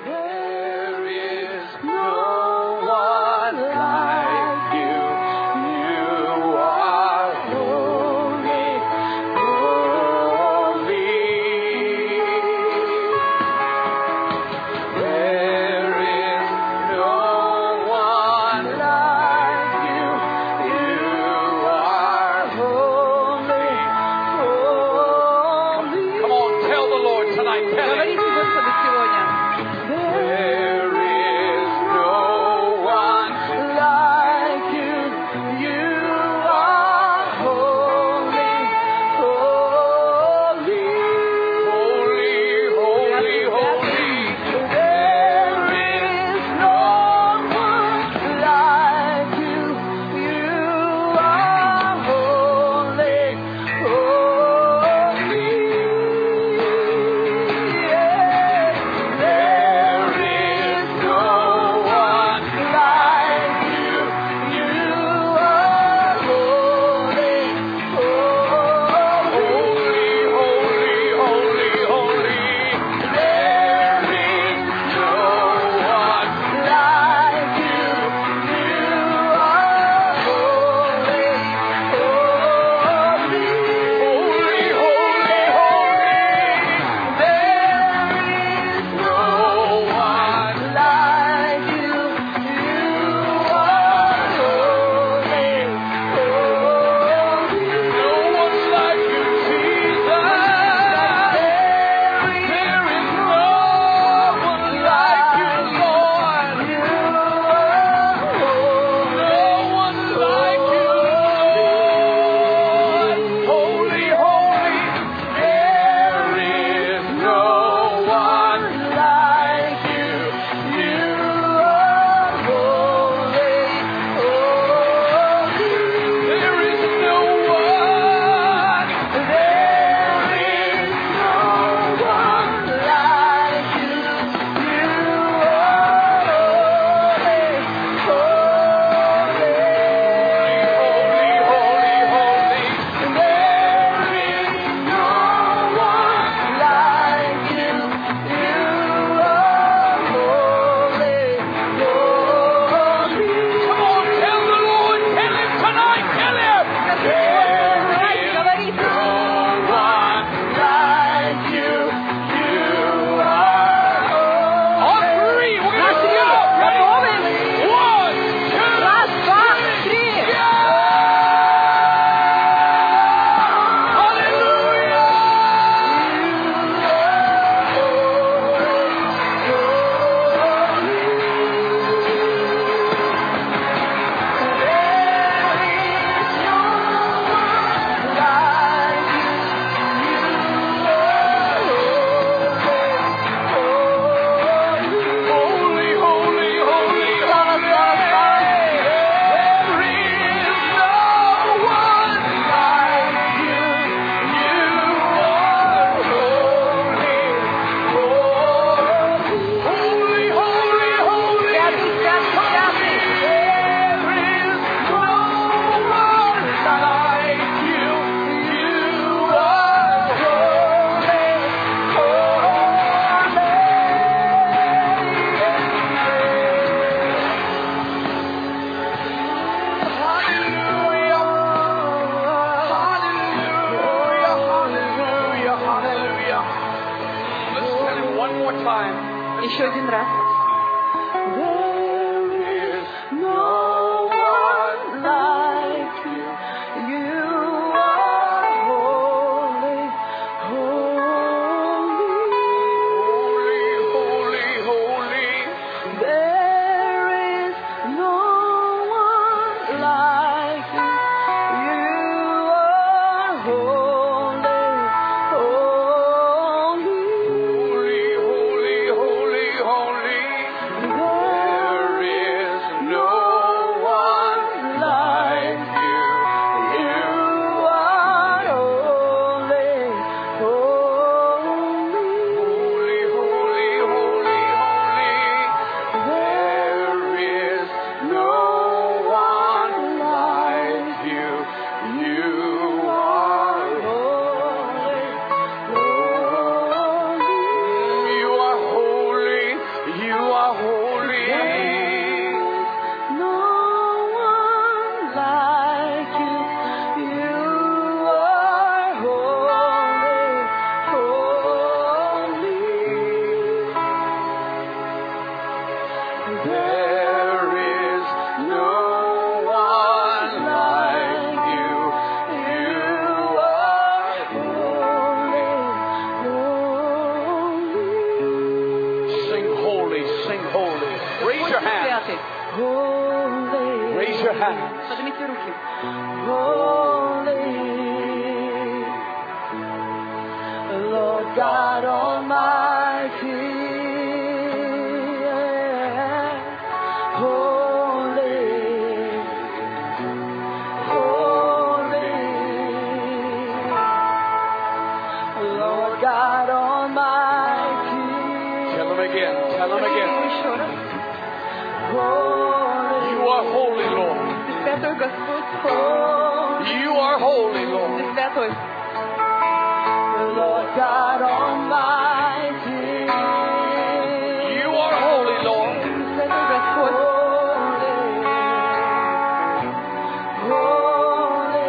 Еще один раз. Holy, Raise your hands. Поднимите руки. Lord God Almighty, holy, holy, Lord God Almighty. Tell them again. Tell them again. Еще раз. Holy, You are holy, Lord. Ты святой Господь. You are holy, Lord. Ты святой. Lord God Almighty, You are holy, Lord. Ты святой Господь. holy,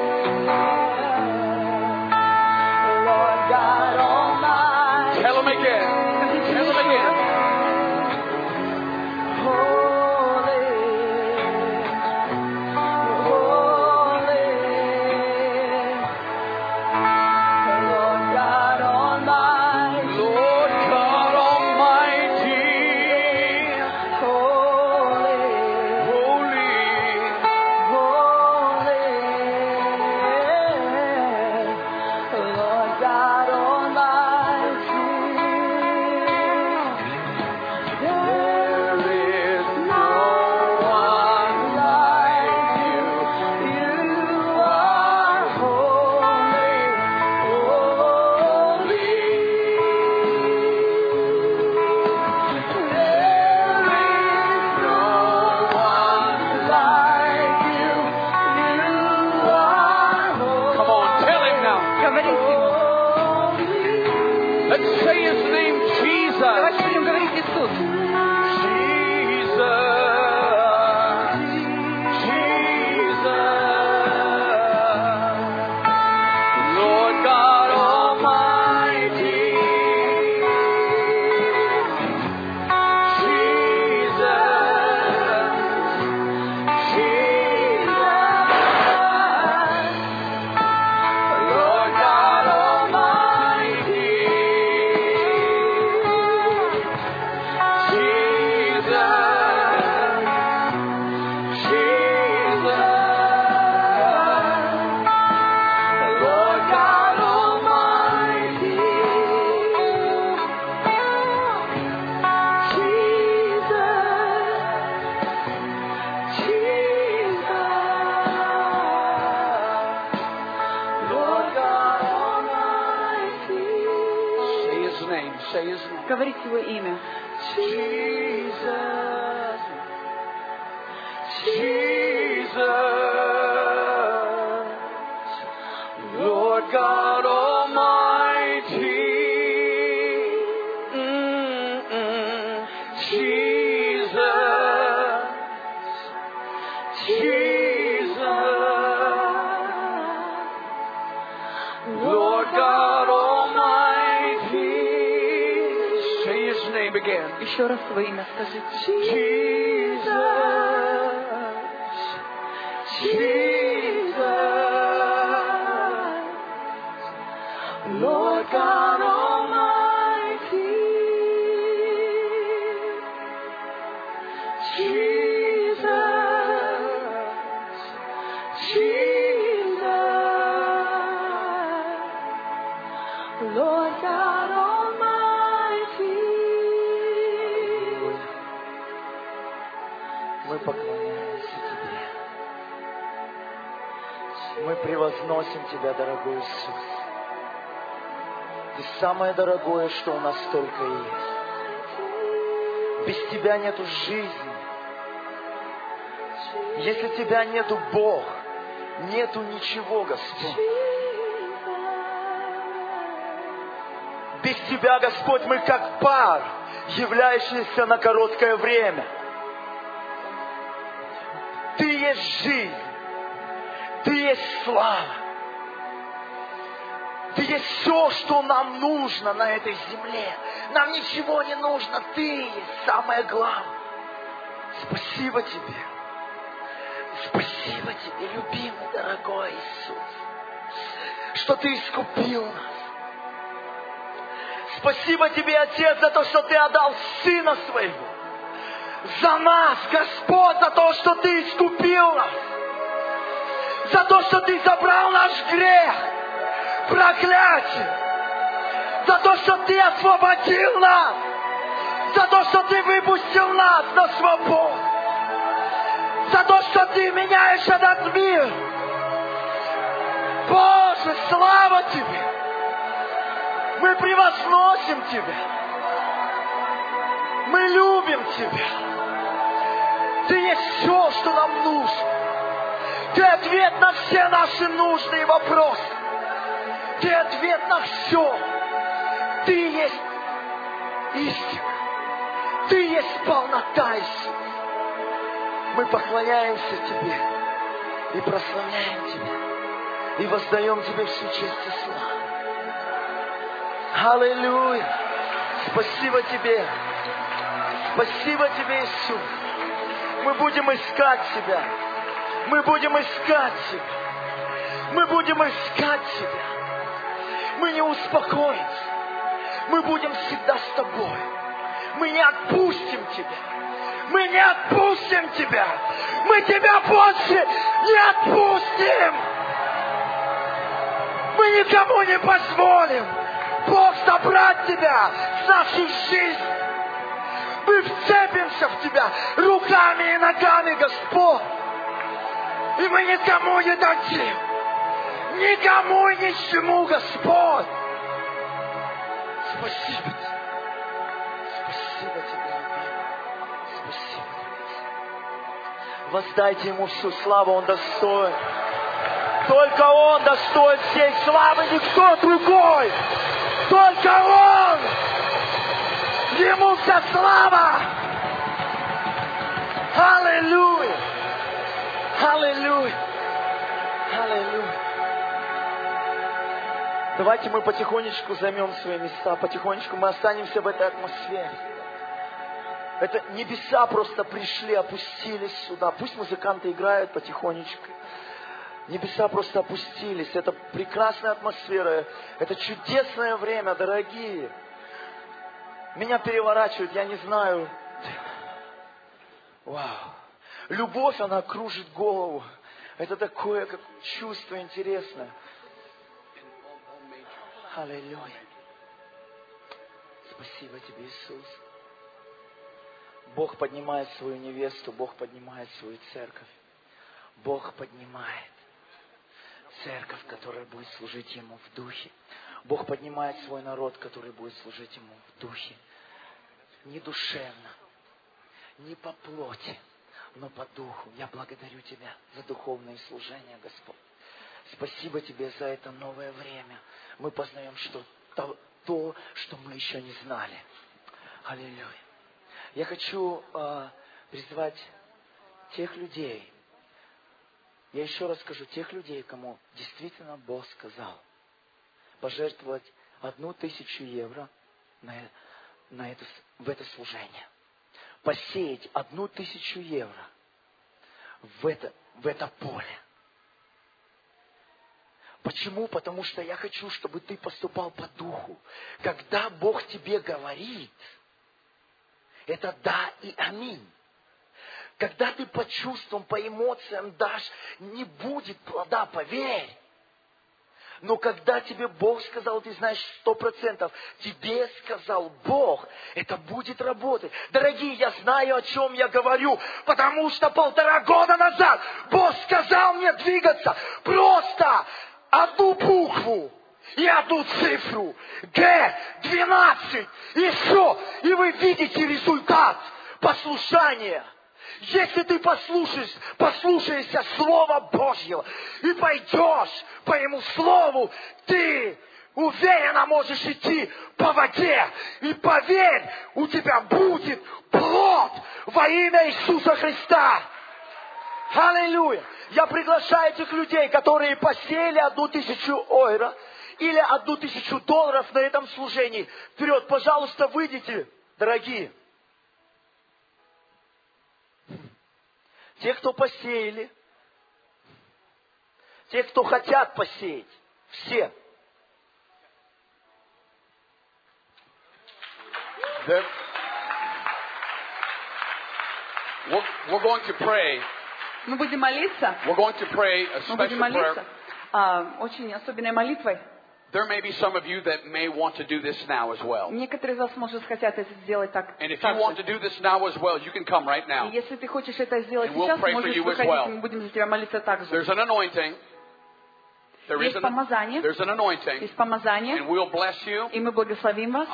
Lord God Almighty, Tell them again. Tell them again. holy, holy, Lord God Almighty, Lord God Almighty, holy, holy, holy, Lord God Almighty. There is no one like you. You are holy, holy. There is no one like you. You are holy. Come on, tell him now. Говорите ему. Let's say his name, Jesus. Давайте будем говорить Иисус. Lord God Almighty, Lord God Almighty, Say his name. Говорите его имя. Jesus. Jesus. Lord God Almighty. Jesus. Jesus. Lord God Almighty. Say his name again. Еще раз свое имя скажите. Lord God Almighty, Lord God Almighty. Мы поклоняемся Тебе. Мы превозносим Тебя, дорогой Иисус. Ты самое дорогое, что у нас только есть. Без Тебя нету жизни. Если Тебя нету, Бог, нету ничего, Господь. Без Тебя, Господь, мы как пар, являющийся на короткое время. Ты есть жизнь. Ты есть слава. Ты есть все, что нам нужно на этой земле. Нам ничего не нужно. Ты есть самое главное. Спасибо Тебе. Спасибо Тебе, любимый, дорогой Иисус, что Ты искупил нас. Спасибо Тебе, Отец, за то, что Ты отдал Сына Своего. за нас, Господь, за то, что Ты искупил нас, за то, что Ты забрал наш грех, проклятие, за то, что Ты освободил нас, за то, что Ты выпустил нас на свободу, за то, что Ты меняешь этот мир. Боже, слава Тебе! Мы превозносим Тебя. Мы любим Тебя. Ты есть все, что нам нужно. Ты ответ на все наши нужные вопросы. Ты ответ на все. Ты есть истина. Ты есть полнота и сила. Мы поклоняемся Тебе и прославляем Тебя. И воздаем Тебе всю честь и славу. Аллилуйя! Спасибо Тебе! Спасибо Тебе, Иисус! Мы будем искать Тебя! Мы будем искать Тебя! Мы будем искать Тебя! Мы не успокоимся! Мы будем всегда с Тобой! Мы не отпустим Тебя! Мы не отпустим Тебя! Мы Тебя больше не отпустим! Мы никому не позволим, Бог, забрать Тебя с нашей жизни. Мы вцепимся в Тебя руками и ногами, Господь. И мы никому не дадим. Никому и ничему, Господь. Спасибо Тебе. Спасибо Тебе, любимый. Спасибо Тебе. Воздайте Ему всю славу, Он достоин. Только Он достоин всей славы, никто другой. Только Он. Ему вся слава. Аллилуйя. Аллилуйя. Аллилуйя. Давайте мы потихонечку займем свои места. Потихонечку мы останемся в этой атмосфере. Это небеса просто пришли, опустились сюда. Пусть музыканты играют потихонечку. Небеса просто опустились. Это прекрасная атмосфера. Это чудесное время, дорогие. Меня переворачивает, я не знаю. Вау. Любовь, она кружит голову. Это такое как чувство интересное. Аллилуйя. Спасибо Тебе, Иисус. Бог поднимает свою невесту, Бог поднимает свою церковь. Бог поднимает церковь, которая будет служить Ему в духе. Бог поднимает свой народ, который будет служить Ему в духе. Не душевно, не по плоти, но по духу. Я благодарю Тебя за духовное служение, Господь. Спасибо Тебе за это новое время. Мы познаем то, что мы еще не знали. Аллилуйя. Я хочу призвать тех людей. Я еще раз скажу, тех людей, кому действительно Бог сказал пожертвовать 1000 евро в это служение. Посеять 1000 евро в это поле. Почему? Потому что я хочу, чтобы ты поступал по духу. Когда Бог тебе говорит, это да и аминь. Когда ты по чувствам, по эмоциям дашь, не будет плода, поверь. Но когда тебе Бог сказал, ты знаешь 100%, тебе сказал Бог, это будет работать. Дорогие, я знаю, о чем я говорю, потому что 1,5 года назад Бог сказал мне двигаться просто одну букву и одну цифру. Г12. И все. И вы видите результат послушания. Если ты послушаешься Слова Божьего и пойдешь по Ему Слову, ты уверенно можешь идти по воде. И поверь, у тебя будет плод во имя Иисуса Христа. Аллилуйя! Я приглашаю этих людей, которые посеяли 1000 евро или 1000 долларов на этом служении. Вперед, пожалуйста, выйдите, дорогие. Те, кто посеяли, те, кто хотят посеять, все. Да. We're going to pray. Мы будем молиться. We're going to pray a Мы будем special молиться prayer. очень особенной молитвой. There may be some of you that may want to do this now as well. Некоторые из вас, может, хотят это сделать так. And if you want to do this now as well, you can come right И now. если ты хочешь это сделать And we'll сейчас, pray for можешь you as выходить, well. и мы будем за тебя молиться также. There's an anointing. Есть помазание, There's an anointing. есть помазание, And we'll bless you. и мы благословим вас.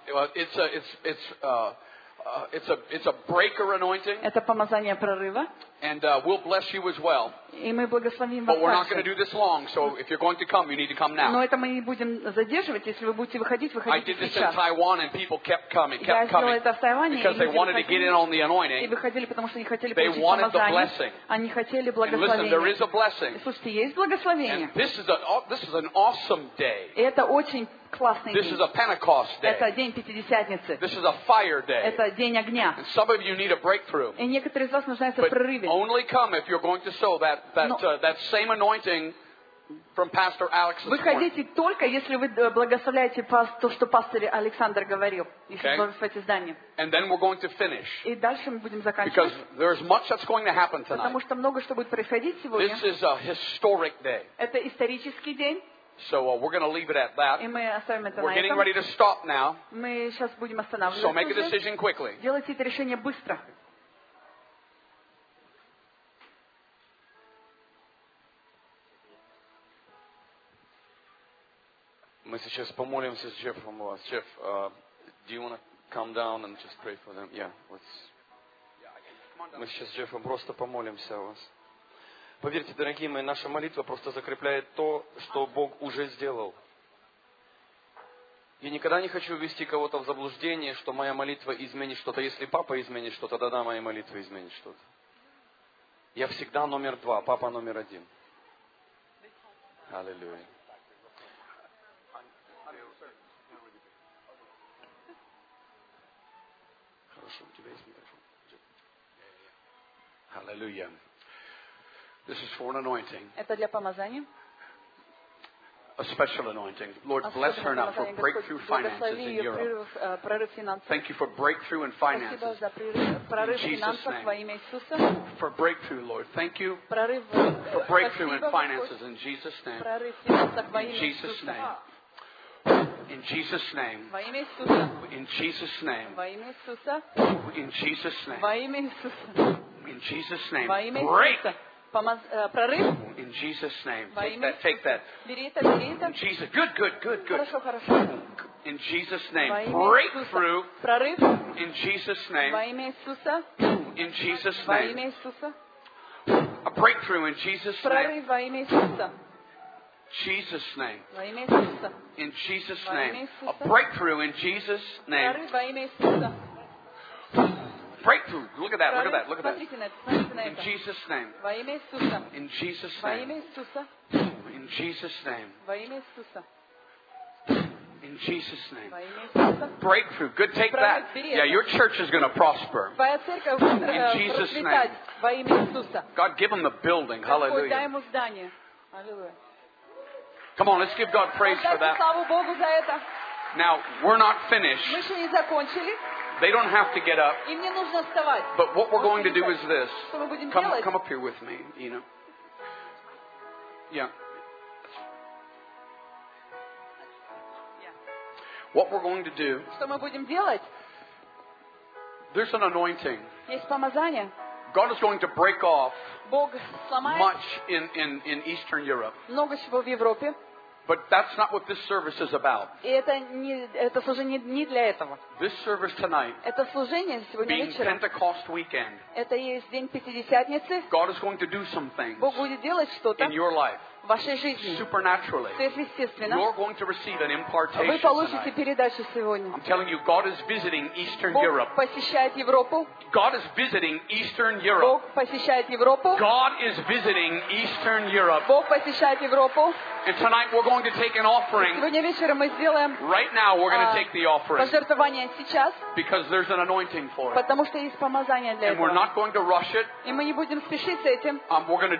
It's a breaker anointing. Это помазание прорыва, And we'll bless you as well. и мы благословим вас But we're not going to также. do this long, so if you're going to come, you need to come now. Но это мы не будем задерживать. Если вы будете выходить, I выходите did this in сейчас. Taiwan, and people kept coming, Я kept сделала coming, это в Тайване, и because they люди wanted to get in on the и anointing. выходили, потому что они хотели They получить wanted the помазание. blessing. Они хотели And listen, there is благословения. a blessing. Слушайте, есть благословение. And this is an awesome day. И это очень классный This is день. a Pentecost Это day. день Пятидесятницы. This is a fire day. Это день огня. And some of you need a breakthrough. И некоторые из вас нуждаются в But прорыве. only come if you're going to sow that same anointing from Pastor Alex this morning. Выходите только, если вы благословляете то, что пастор Александр говорил. Если Okay. благословите здание. And then we're going to finish. И дальше мы будем Because заканчивать. there's much that's going to happen tonight. Потому что много что будет происходить сегодня. This is a historic day. Это исторический день. So we're going to leave it at that. И мы оставим это We're на getting этом. ready to stop now. Мы сейчас будем So останавливаться make a уже. decision quickly. Делайте это решение быстро. Мы сейчас помолимся с Джеффом у вас. Jeff, do you want to come down and just pray for them? Yeah, мы сейчас с Джеффом просто помолимся о вас. Поверьте, дорогие мои, наша молитва просто закрепляет то, что Бог уже сделал. Я никогда не хочу ввести кого-то в заблуждение, что моя молитва изменит что-то. Если папа изменит что-то, тогда моя молитва изменит что-то. Я всегда номер 2, папа номер 1. Аллилуйя. Хорошо, у тебя есть микрофон. Hallelujah. This is for an anointing, Это для помазания. a special anointing. Lord, bless her now for breakthrough finances in Europe. Прорыв финансов. Thank you for breakthrough in Спасибо finances. за прорыв In Jesus' финансов name. во имя Иисуса. For breakthrough, Lord. Thank you Прорыв for breakthrough in спасибо, finances Господь. in Jesus' name. Прорыв финансов во In имя Jesus' Иисуса. name. In Jesus' name. Во имя Иисуса. In Jesus' name. Во имя Иисуса. In Jesus' name. Во имя Иисуса. In Jesus' name. Во имя Break. Иисуса. Прорыв. In Jesus' name. Во Take имя that. Take that. Иисуса. Бери это, бери это. In Jesus. Good, good, good, good. Хорошо, хорошо. In Jesus' Во name. имя Breakthrough. Иисуса. Прорыв. In Jesus' Во name. имя Иисуса. In Jesus' Во name. имя Иисуса. A breakthrough in Jesus' name. Прорыв во имя Иисуса. Jesus' name. Во имя Иисуса. In Jesus' Во имя name. Иисуса. A breakthrough in Jesus' name. Прорыв во имя Иисуса. Breakthrough. Look at that. Look at that. Look at that. Смотрите на это, смотрите на In это. Jesus' name. Во имя Иисуса. In Jesus' Во name. имя Иисуса. In Jesus' name. Во имя Иисуса. In Jesus' name. Во имя Иисуса. Breakthrough. Good. Take that. Yeah, your church is going to prosper. Твоя церковь будет Jesus' процветать name. во имя Иисуса. God, give them the building. Господь, дай Hallelujah. ему здание. Аллилуйя. Come on, let's give God praise for Дайте that. славу Богу за это. Now, we're not Мы finished. еще не закончили. They don't have to get up. Им не нужно вставать. But what we're going to do is this. Что мы будем Come делать? up here with me, you know. Yeah. What we're going to do, Что мы будем делать? there's an anointing. Есть помазание. God is going to break off Бог сломает much in Eastern Europe. много чего в Европе. But that's not what this service is about. И это служение не для этого. This service tonight, Это служение сегодня being вечером. Pentecost weekend, Это есть день Пятидесятницы. God is going to do some things Бог будет делать что-то in your life, в вашей жизни. supernaturally. Сверхъестественно. You're going to receive an Вы impartation получите tonight. передачу сегодня. I'm telling you, God is visiting Eastern Бог Europe. посещает Европу. God is visiting Eastern Europe. Бог посещает Европу. God is visiting Eastern Europe. Бог посещает Европу. And tonight we're going to take an offering. Сегодня вечером мы сделаем Right now we're going to take the offering пожертвование сейчас, because there's an anointing for it. потому что есть помазание для And we're этого. not going to rush it. И мы не будем спешить с этим. We're going to do it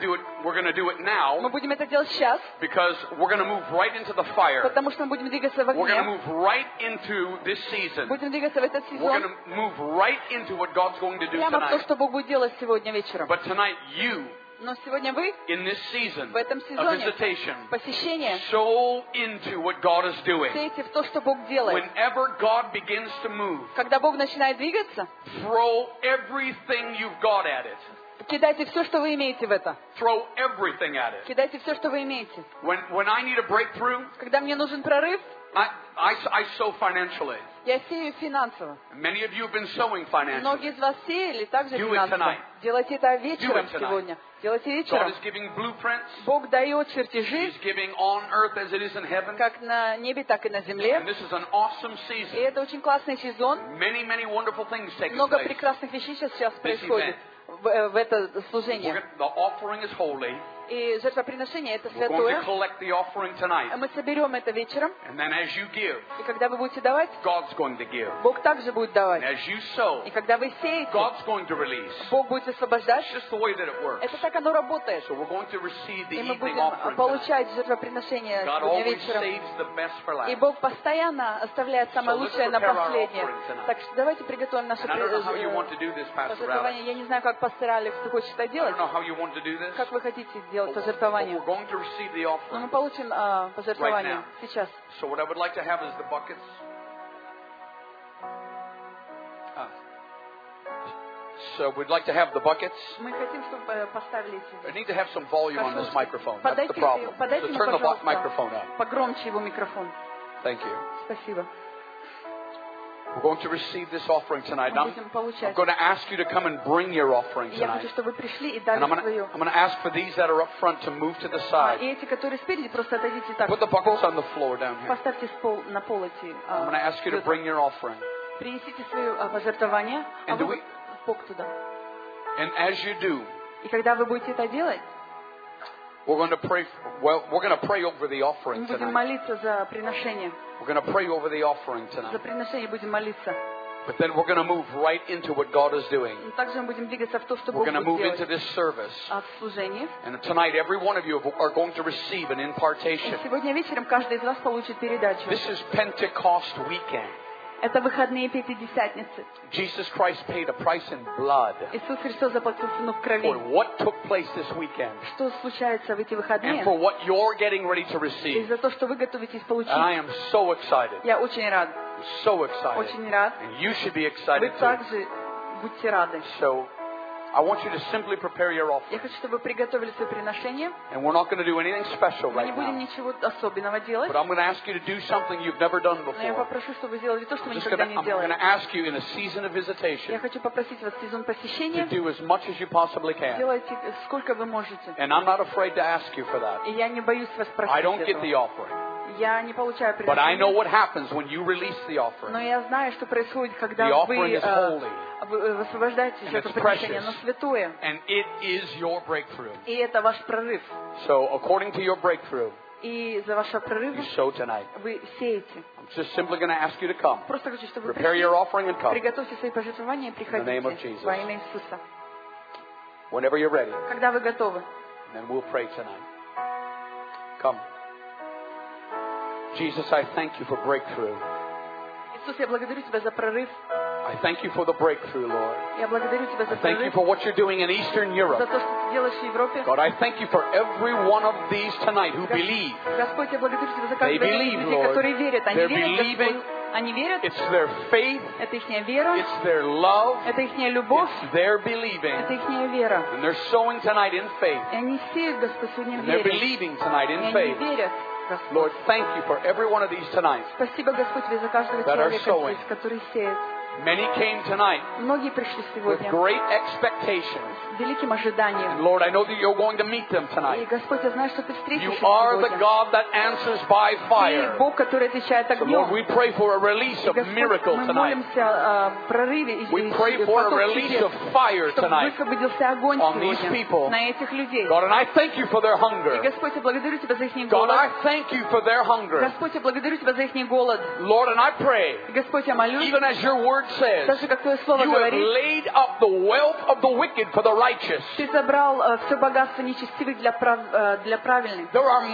we're going to do it now Мы будем это делать сейчас, because we're going to move right into the fire. потому что мы будем двигаться в We're going to огне. move right into this season. Будем двигаться в этот We're going сезон. to move right into what God's going to do Прямо в то, tonight. что Бог будет делать сегодня вечером. But tonight, you, Но сегодня вы in this season в этом of сезоне visitation, посещения sow into what God is doing. сеете в то, что Бог делает. Whenever God begins to move, Когда Бог начинает двигаться, throw everything you've got at it. кидайте все, что вы имеете в это. Throw everything at it. Кидайте все, что вы имеете. When I need a breakthrough, Когда мне нужен прорыв, I sow financially. я сею финансово. Many of you have been sowing financially. Многие из вас сеяли также Do it финансово. tonight. Делайте это вечером Do it tonight. сегодня. Делайте God вечером. is giving blueprints. Бог дает чертежи, He's giving on earth as it is in heaven. как на небе, так и на And земле. this is an awesome И season. это очень классный сезон. Many, many wonderful things taking Много place. прекрасных вещей сейчас This происходит event. в это служение. The offering is holy. И жертвоприношение это We're going to святое. collect the offering tonight. Мы соберем это вечером. And then as you give, И когда вы будете давать, God's going to give. Бог также будет And давать. as you sow, И когда вы сеете, God's going to release. Бог будет освобождать. It's just the way that it works. Это так оно работает. So we're going to receive the И мы evening будем offering tonight. получать жертвоприношение God сегодня always вечером. saves the best for И last. Бог постоянно оставляет самое So let's лучшее на prepare our последнее. offering tonight. Так что давайте приготовим наше And I don't know how you want to do this, Pastor Alex. пожертвование. Я не знаю, как пастор Алекс хочет это I делать. don't know how you want to do this. Как вы хотите сделать But пожертвование. we're going to receive the Но offering. мы получим пожертвование Right now. сейчас. So what I would like to have is the buckets. So we'd like to have the buckets. Мы хотим, чтобы поставили I эти. need to have some volume on this microphone. That's the Подайте, problem. So подайте turn ему, the microphone пожалуйста, up. погромче его микрофон. Thank you. Спасибо. We're going to receive this offering tonight. Мы I'm будем получать. going to ask you to come and bring your offering И я tonight. хочу, чтобы вы пришли и And дали I'm свое. going to ask for these that are up front to move to the side. И эти, которые спереди, просто отойдите так. Put the buckets on the floor down here. Поставьте на пол эти. I'm going to ask you to bring your offering. Принесите свое пожертвование, а And do вы we- Бог туда. And as you do, И когда вы будете это делать, we're going to pray. Well, we're going to pray over the мы offering будем tonight. молиться за приношение. We're going to pray over the offering За tonight. приношение будем молиться. But then we're going to move right into what God is doing. Но также мы будем двигаться в то, что We're Бог going to будет move into делать. this service. В служении. And tonight, every one of you are going to receive an И impartation. сегодня вечером каждый из вас получит передачу. This is Pentecost weekend. Это выходные Пятидесятницы. Jesus Christ paid a price in blood Иисус Христос заплатил цену в for крови. what took place this weekend Что случается в эти and выходные? for what you're getting ready to И receive. за то, что вы готовитесь получить. And I am so excited. Я очень рад. So excited. Очень рад. And you should be Вы excited too. также будьте рады. So I want you to simply prepare your Я offering. хочу, чтобы вы приготовили свое приношение. And we're not going to do anything special Мы не right будем now. ничего особенного делать. But I'm going to ask you to do something you've never done Но я before. попрошу, чтобы вы сделали то, что вы I'm никогда не going делали. to ask you in a season of Я visitation хочу попросить вас в сезон to посещения. do as much as you possibly can. Делайте сколько вы можете. And I'm not afraid to ask you for that. И я не боюсь вас I просить don't get the этого. offering. Я не получаю But I know приношение. what happens when you release the Но offering. я знаю, что происходит, когда The вы offering is holy. высвобождаете And это it's приношение. precious. Оно святое. And it is your breakthrough. И это ваш прорыв. So according to your breakthrough, И за ваш прорыв you sow tonight. вы сеете. I'm just simply going to ask you to come. Просто хочу, чтобы вы Prepare пришли, your offering and come приготовьте свои пожертвования и In the name of приходите Jesus. во имя Иисуса. Whenever you're ready. Когда вы готовы. And then we'll pray tonight. Come. Jesus, I thank you for breakthrough. Иисус, я благодарю Тебя за прорыв. I thank you for the breakthrough, Lord. Я благодарю Тебя за I thank you прорыв. for what you're doing in Eastern За Europe. то, что Ты делаешь в Европе. God, I thank you for every one of these tonight who believe. Господь, я благодарю Тебя за They каждого из believe, людей, Lord. которые верят. Они They're верят, believing. Господь. Они верят. It's their faith, Это их вера. it's their love, Это их любовь. it's their believing. Это их вера. And they're sowing tonight in faith. И они сеют, Господь, сегодня в And they're вере. believing tonight И in они faith. верят, Господь. Lord, thank you for every one of these tonight. Спасибо, Господь, Тебе за каждого That are человека sowing. здесь, который сеет. Many came tonight Многие пришли with сегодня great expectations. с великим ожиданием. And Lord, I know that you're going to meet them И, tonight. Господь, я знаю, что Ты встретишь You их are the сегодня. God that answers by Ты fire. Бог, который отвечает So, Lord, огнем. we pray for a release И, of Господь, miracle мы tonight. молимся о прорыве и We pray for a поток release чудес, of fire чтобы tonight высвободился огонь on these сегодня people. на этих людей. God, and I thank you for their И, hunger. Господь, я благодарю Тебя за их God, голод. I thank you for their hunger. Господь, я благодарю Тебя за их голод. Lord, and I pray, И, Господь, я молюсь, even as your word word says, Так же, как Твое Слово you have говорит, laid up the wealth of the wicked for the righteous. Ты забрал все богатство нечестивых для правильных. There are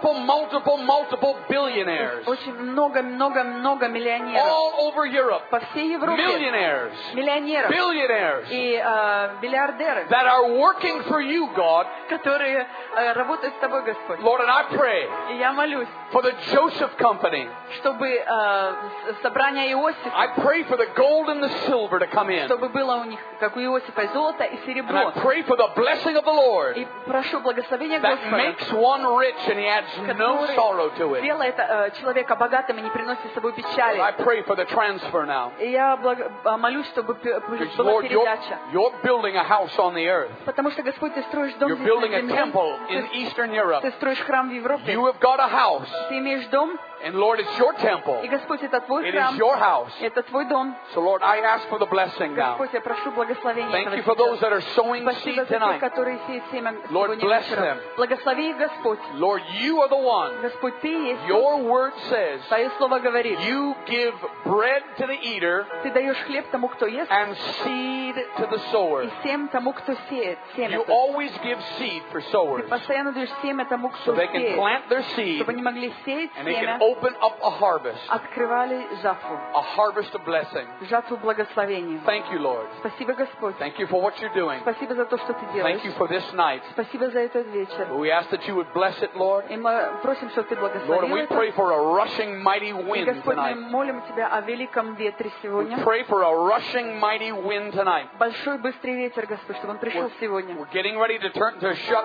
multiple billionaires Очень много миллионеров. all over Europe. По всей Европе. Millionaires, Миллионеров. billionaires И миллиардеры, that are working for you, God. которые работают с Тобой, Господь. Lord, and I pray И я молюсь, for the Joseph Company. чтобы собрание Иосифа, I pray for the gold and the silver to come in. чтобы было у них, как у Иосифа, и золото, и And серебро. I pray for the blessing of the Lord И прошу благословения that Господа, makes one rich and he adds no sorrow to it. делает человека богатым и не приносит с собой I печали. pray for the transfer now. И я молюсь, чтобы Because, была Lord, передача. you're building a house on the earth. Потому что, Господь, Ты строишь дом You're здесь building на a земле. temple in Eastern Europe. Ты строишь храм в Европе. You have got a house. Ты имеешь дом, And Lord, it's your temple. и, Господь, это Твой It храм. is your house. Это Твой дом. So, Lord, I ask for the blessing now. Господь, я прошу благословения Thank этого you for those сейчас. that are sowing Спасибо seed за тех, tonight. которые сеют семя Lord, сегодня bless вечером. them. Благослови их, Господь. Lord, you are the one. Господь, Ты есть. Your word says Твое Слово говорит. you give bread to the eater Ты даешь хлеб тому, кто ест, and seed to the sower. и семя тому, кто сеет. Семя. You always give seed for Ты sowers постоянно даешь семя тому, so кто they can сеет. plant their seed Чтобы они могли сеять and they семя, can open up a harvest открывали жатву of blessing. благословения. Thank you, Lord. Спасибо, Господь. Thank you for what you're doing. Спасибо за то, что Ты делаешь. Thank you for this night. Спасибо за этот вечер. We ask that you would bless it, Lord. И мы просим, чтобы Ты Lord, благословил we это. pray for a rushing mighty И, wind Господь, мы tonight. молим Тебя о великом ветре сегодня. Pray for a rushing mighty wind tonight. Большой быстрый ветер, Господь, чтобы он пришел сегодня. We're getting ready to turn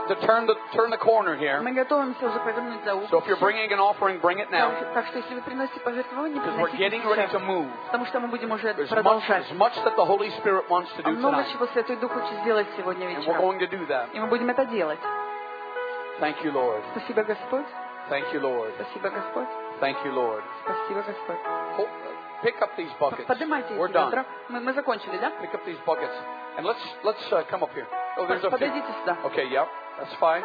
the corner here. Мы готовимся уже повернуть за So угол. if you're bringing an offering, bring it now. Так что, если вы приносите пожертвования, Because we're приносите getting ready to сейчас. move. Потому что мы будем уже There's продолжать. much that the Holy Spirit wants to А do много tonight. чего Святой Дух хочет сделать сегодня And we're вечером. going to do that. И мы будем это делать. Thank you, Lord. Спасибо, Господь. Thank you, Lord. Спасибо, Господь. Thank you, Lord. Спасибо, Господь. Pick up these buckets. Поднимайте We're эти done. ведра. Мы закончили, да? Pick up these buckets. And let's come up here. Oh, there's a few. Подойдите сюда. Okay, yeah, that's fine.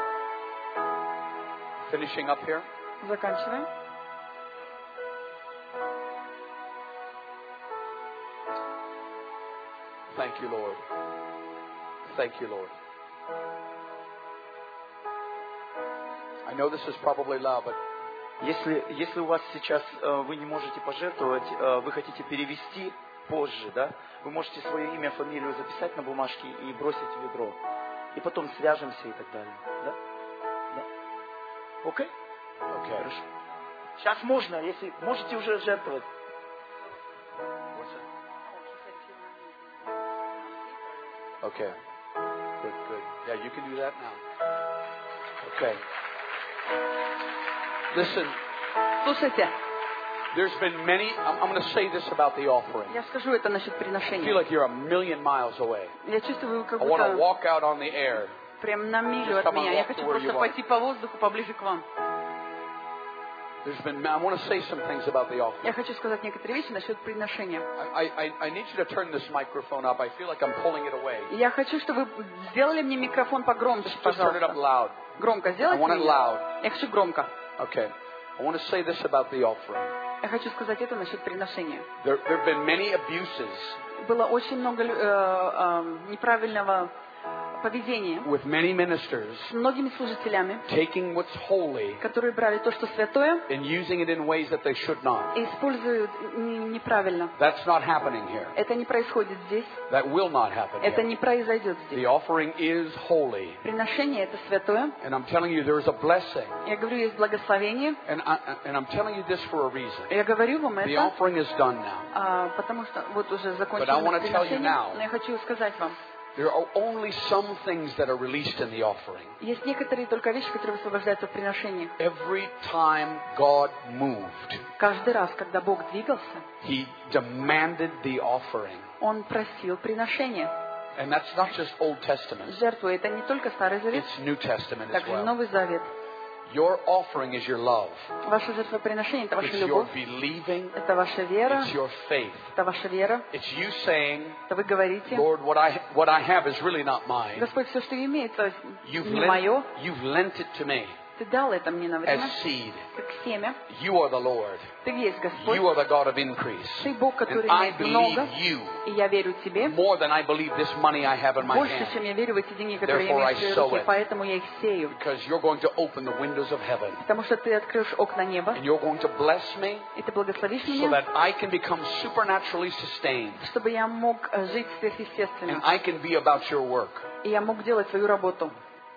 Finishing up here. Заканчиваем. Thank you, Lord. Thank you, Lord. I know this is probably loud, but Если у вас сейчас вы не можете пожертвовать, вы хотите перевести позже, да, вы можете свое имя, фамилию записать на бумажке и бросить в ведро. И потом свяжемся и так далее. Да? Да. Окей? okay. Хорошо. Сейчас можно, если можете уже жертвовать. What's it? Okay. Good. Yeah, you can do that now. Okay. Listen, Слушайте, there's been many. I'm going to say this about the offering. я скажу это насчет I feel приношения. like you're a million miles away. Я чувствую, как I want to будто walk out on the air. прям на милю Just от come and меня. Я walk хочу to where просто you are. пойти по воздуху поближе к вам. I want to say some things about the offering. Я хочу сказать некоторые вещи насчет приношения. I need you to turn this microphone up. I feel like I'm pulling it away. Я хочу, чтобы вы сделали мне микрофон погромче, Just turn it up пожалуйста. loud. Громко I сделайте want it мне. loud. Я хочу громко. Okay. I want to say this about the offering. Я хочу сказать это насчет приношения. There have been many abuses Было очень много неправильного поведения with many ministers с многими служителями, taking what's holy которые брали то, что святое, and using it in ways that they should not. и используют неправильно. That's not happening here. Это не происходит здесь. That will not happen Это here. не произойдет The здесь. offering is holy. Приношение это святое. And I'm telling you, there is a blessing. Я говорю, есть благословение. And I'm telling you this for a reason. Я говорю вам The это, offering is done now. потому что вот уже But I закончилось wanna tell you приношение. now. Но я хочу сказать вам, There are only some things that are released in the offering. есть некоторые только вещи, которые высвобождаются в приношениях. Every time God moved, Каждый раз, когда Бог двигался, He demanded the offering. Он просил приношения. And that's not just Old Testament. Жертву это не только Старый Завет, It's New Testament as также и well. Новый Завет. Your offering is your love. Ваше жертвоприношение это ваша It's your любовь, believing. это ваша вера, It's your faith. это ваша вера. It's you saying, Это вы говорите, Lord, what I have is really not mine. Господь, все, что имеет, это You've не мое. lent it to me. Ты дал это мне на время, as seed. как семя. You are the Lord. Ты есть Господь. You are the God of increase. Ты Бог, который And I имеет много. believe you И я верю тебе more than I believe this money I have in my больше, hand. чем я верю в эти деньги, которые я Therefore, имею I в своей sow руке. it. Поэтому я их сею. Because you're going to open the windows of heaven. Потому что ты откроешь окна неба, And you're going to bless me и ты благословишь so меня, that I can become supernaturally sustained. чтобы я мог жить сверхъестественно. And I can be about your work. И я мог делать свою работу.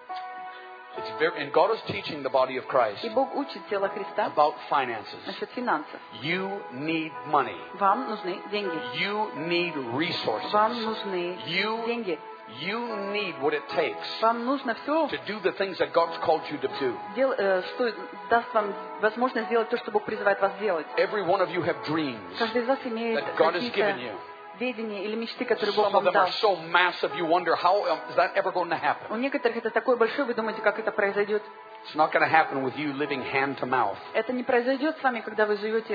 And God is teaching the body of Christ И Бог учит тело Христа about finances. насчет финансов. You need money. Вам нужны деньги. You need resources. Вам нужны деньги. You need what it takes Вам нужно все, to do the things that God's called you to do. что даст вам возможность сделать то, что Бог призывает вас делать. Every one of you have dreams Каждый из вас имеет that God has given какие-то you. видения или мечты, которые Бог Some of вам them are дал. so massive you wonder how is that ever going to happen? У некоторых это такое большое, вы думаете, как это произойдет. It's not going to happen with you living hand to mouth. Это не произойдет с вами, когда вы живете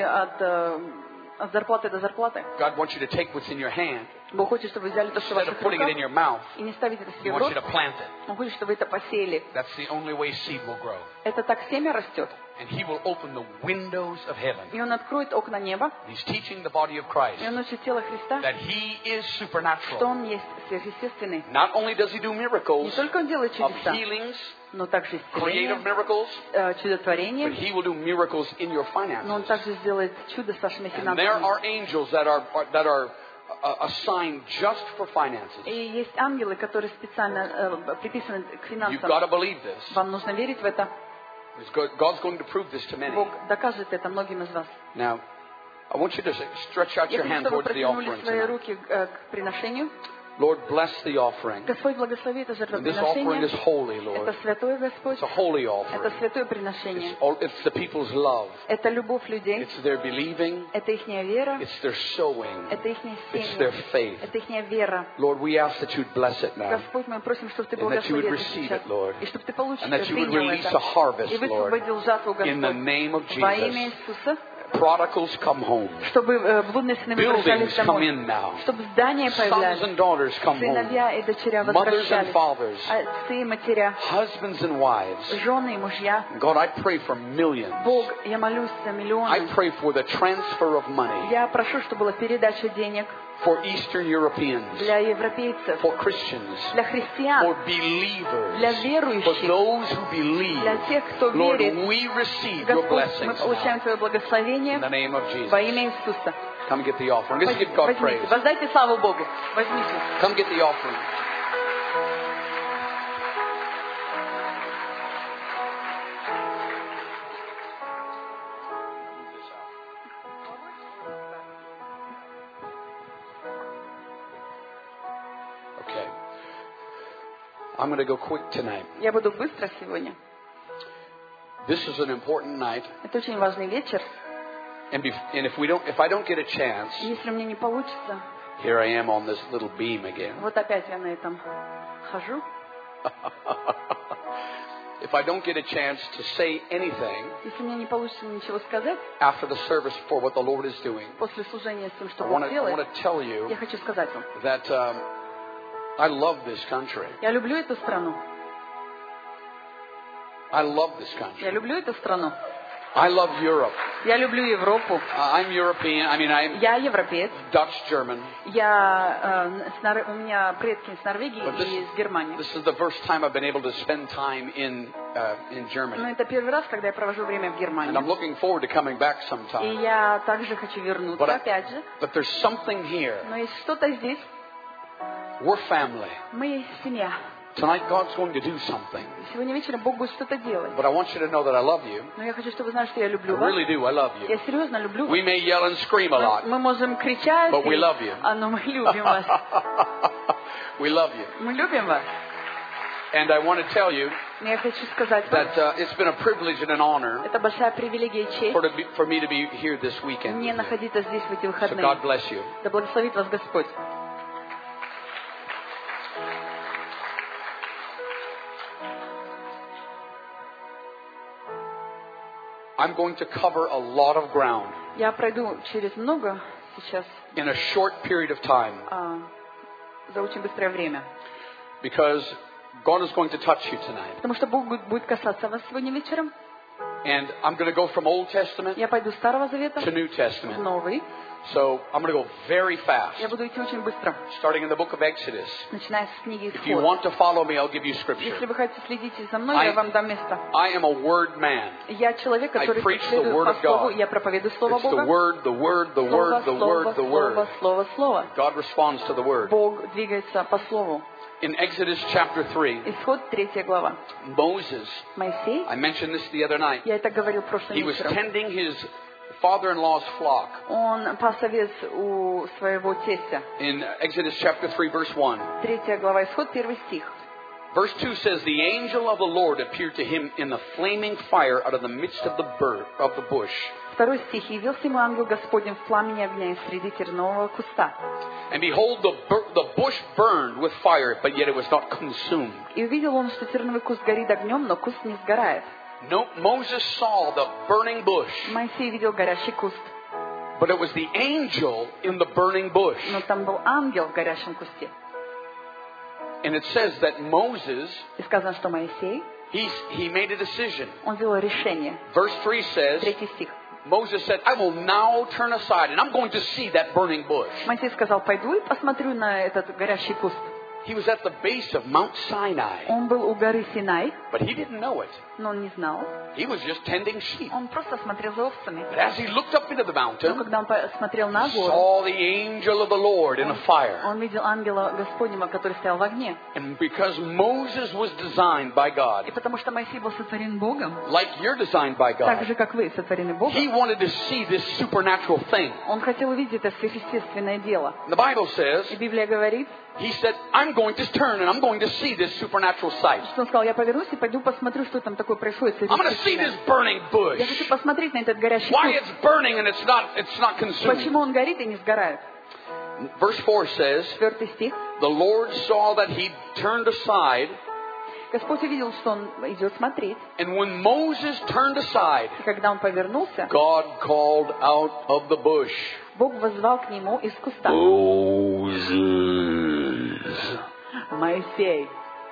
от зарплаты до зарплаты. God wants you to take what's in your hand Бог хочет, чтобы вы взяли то, что в instead ваших of putting it in руках, your mouth. и не ставить это He себе в wants рот. you to plant it. Он хочет, чтобы вы это посеяли. That's the only way seed will grow. Это так семя растет. And He will open the windows of heaven. И Он откроет окна неба. He's teaching the body of Christ И Он учит тело Христа, that He is что supernatural. Он есть сверхъестественный. Not only does He do Не miracles только Он делает of чудеса, healings, но также creative исцеление, miracles, but чудотворение, He will do miracles in your но Он finances. также сделает чудо с вашими And there финансами. are angels that are assigned just for finances. И есть ангелы, которые специально приписаны к You've got финансам. to believe this. Вам нужно верить в это. God's going to prove this to many. Бог докажет это многим из вас. Now, I want you to stretch out Я your хочу, hand чтобы вы towards the протянули offering свои tonight. руки к приношению. Lord, bless the offering. Господь благослови это This offering is жертвоприношение. holy, Lord. Это святое, Господь. It's a holy Это offering. святое приношение. It's the people's love. Это любовь людей. It's their believing. Это их вера. It's their sowing. Это их It's their семя. faith. Это их вера. Lord, we ask that you'd bless it now. Господь, мы просим, чтобы Ты And that you would благословил это receive сейчас. it, Lord. И чтобы Ты получил, And that you would принял release это. a harvest, И Lord. высвободил жатву, In the Господь. name of Во имя Jesus. Иисуса. Prodigals come home. Чтобы блудные сыны Buildings возвращались come домой. in now. Чтобы здания Sons появлялись. and daughters come home. Сыновья и дочеря Mothers and возвращались. fathers. Отцы и матеря. Husbands and wives. Жены и мужья. God, I pray for millions. Бог, я молюсь за I миллионы. pray for the transfer of money Я прошу, чтобы была передача денег for Eastern Europeans, для европейцев, for Christians, для христиан, for believers, для for верующих, those who believe. для тех, кто Lord, верит. we receive your Господь, мы blessings получаем now. Твое благословение In the name of Jesus. во имя Иисуса. Come get the offering. Let's give God Возьмите, praise. воздайте славу Богу. Возьмите. Come get the offering. Okay. I'm going to go quick tonight. Я буду быстро сегодня. This is an important night, Это очень важный вечер. and if I don't get a chance, И если мне не получится, here I am on this little beam again. вот опять я на этом хожу. If I don't get a chance to say anything Если мне не получится ничего сказать after the service for what the Lord is doing, после служения с тем, что I Бог want делает, to tell you я хочу сказать вам. that I love this country. Я люблю эту страну. I love this Я country. люблю эту страну. I love Europe. Я люблю Европу. I'm European. I mean, I'm Я европеец. Dutch German. У меня предки с Норвегии But и с Германии. this is the first time I've been able to spend time in Но Germany, это первый раз, когда я провожу время в and I'm Германии. looking forward to coming back И sometime. я также хочу вернуться, But опять же. there's something here. Но есть что-то здесь. We're family. Мы семья. Tonight, God's going to do something. Сегодня вечером Бог будет что-то делать. But I want you to know that I love you. Но я хочу, чтобы вы знали, что я I люблю вас. really do. I love Я you. серьезно люблю вас. We may yell and scream a lot. Мы можем кричать, But we love you. но мы любим вас. We love you. Мы любим вас. And I want to tell you Но я хочу сказать вам, that it's been a privilege and an honor это большая привилегия и честь for me to be here this weekend. мне находиться здесь в эти So выходные. God bless you. Да благословит вас Господь. I'm going to cover a lot of ground Я пройду через много сейчас in a short period of time за очень быстрое время. because God is going to touch you tonight. Потому что Бог будет касаться вас сегодня вечером. And I'm going to go from Old Testament Я пойду с Старого Завета to New в Testament. Новый. So I'm going to go very fast, Я буду идти очень быстро, starting in the book of Exodus. начиная с книги If you Исход. want to follow me, I'll give you Если scripture. вы хотите следить за мной, я вам дам место. I am a word man. Я человек, который preach the следует word по of Слову, God. я проповедую Слово It's the Бога. word, the word, the Слово, word, the Слово, word, the Слово, word. Слово, Слово. God responds to the word. Бог двигается по Слову. In Exodus chapter 3, Исход 3 глава. Moses, Моисей, I mentioned this the other night, я это говорил прошлым he was вечером, tending his father-in-law's flock. он пас овец у своего тестя. In Exodus chapter 3, verse 1. 3 глава Исход, 1 стих. Verse 2 says, The angel of the Lord appeared to him in the flaming fire out of the midst of the bush. 2 стих. «Явился ему ангел Господень в пламени огня из среды тернового куста. And behold, the bush burned with fire, but yet it was not consumed. И увидел он, что терновый куст горит огнем, но куст не сгорает. No, Moses saw the burning bush, Моисей видел горящий куст, but it was the angel in the burning bush. но там был ангел в горящем кусте. And it says that Moses, И сказано, что Моисей, he made a decision. он сделал решение. Verse 3 says, 3 стих. Moses said, I will now turn aside and I'm going to see that burning bush. Моисей сказал, пойду и посмотрю на этот горящий куст. He was at the base of Mount Sinai, Он был у горы Синай, but he didn't know it. но он не знал. He was just tending sheep. Он просто смотрел за овцами. But as he looked up into the Но mountain, когда он посмотрел на he гору, saw the angel of the Lord in a fire. он видел ангела Господнего, который стоял в огне. And because Moses was designed by И God, потому что Моисей был сотворен Богом, like you're designed by так God, же, как вы сотворены he Богом, wanted to see this supernatural thing. он хотел увидеть это сверхъестественное дело. The Bible says, И Библия говорит, he said, I'm going to turn and I'm going to see this supernatural sight. что он сказал, я повернусь и пойду посмотрю, что там такое происходит. I'm going to see this burning bush. Я хочу посмотреть на этот горящий Why куст. it's burning and it's not consumed. Почему он горит и не сгорает? Verse 4 says, 4 стих. the Lord saw that he turned aside, Господь увидел, что он идет смотреть. and when Moses turned aside, И когда он повернулся, God called out of the bush, Бог воззвал к нему из куста. Moses. Моисей.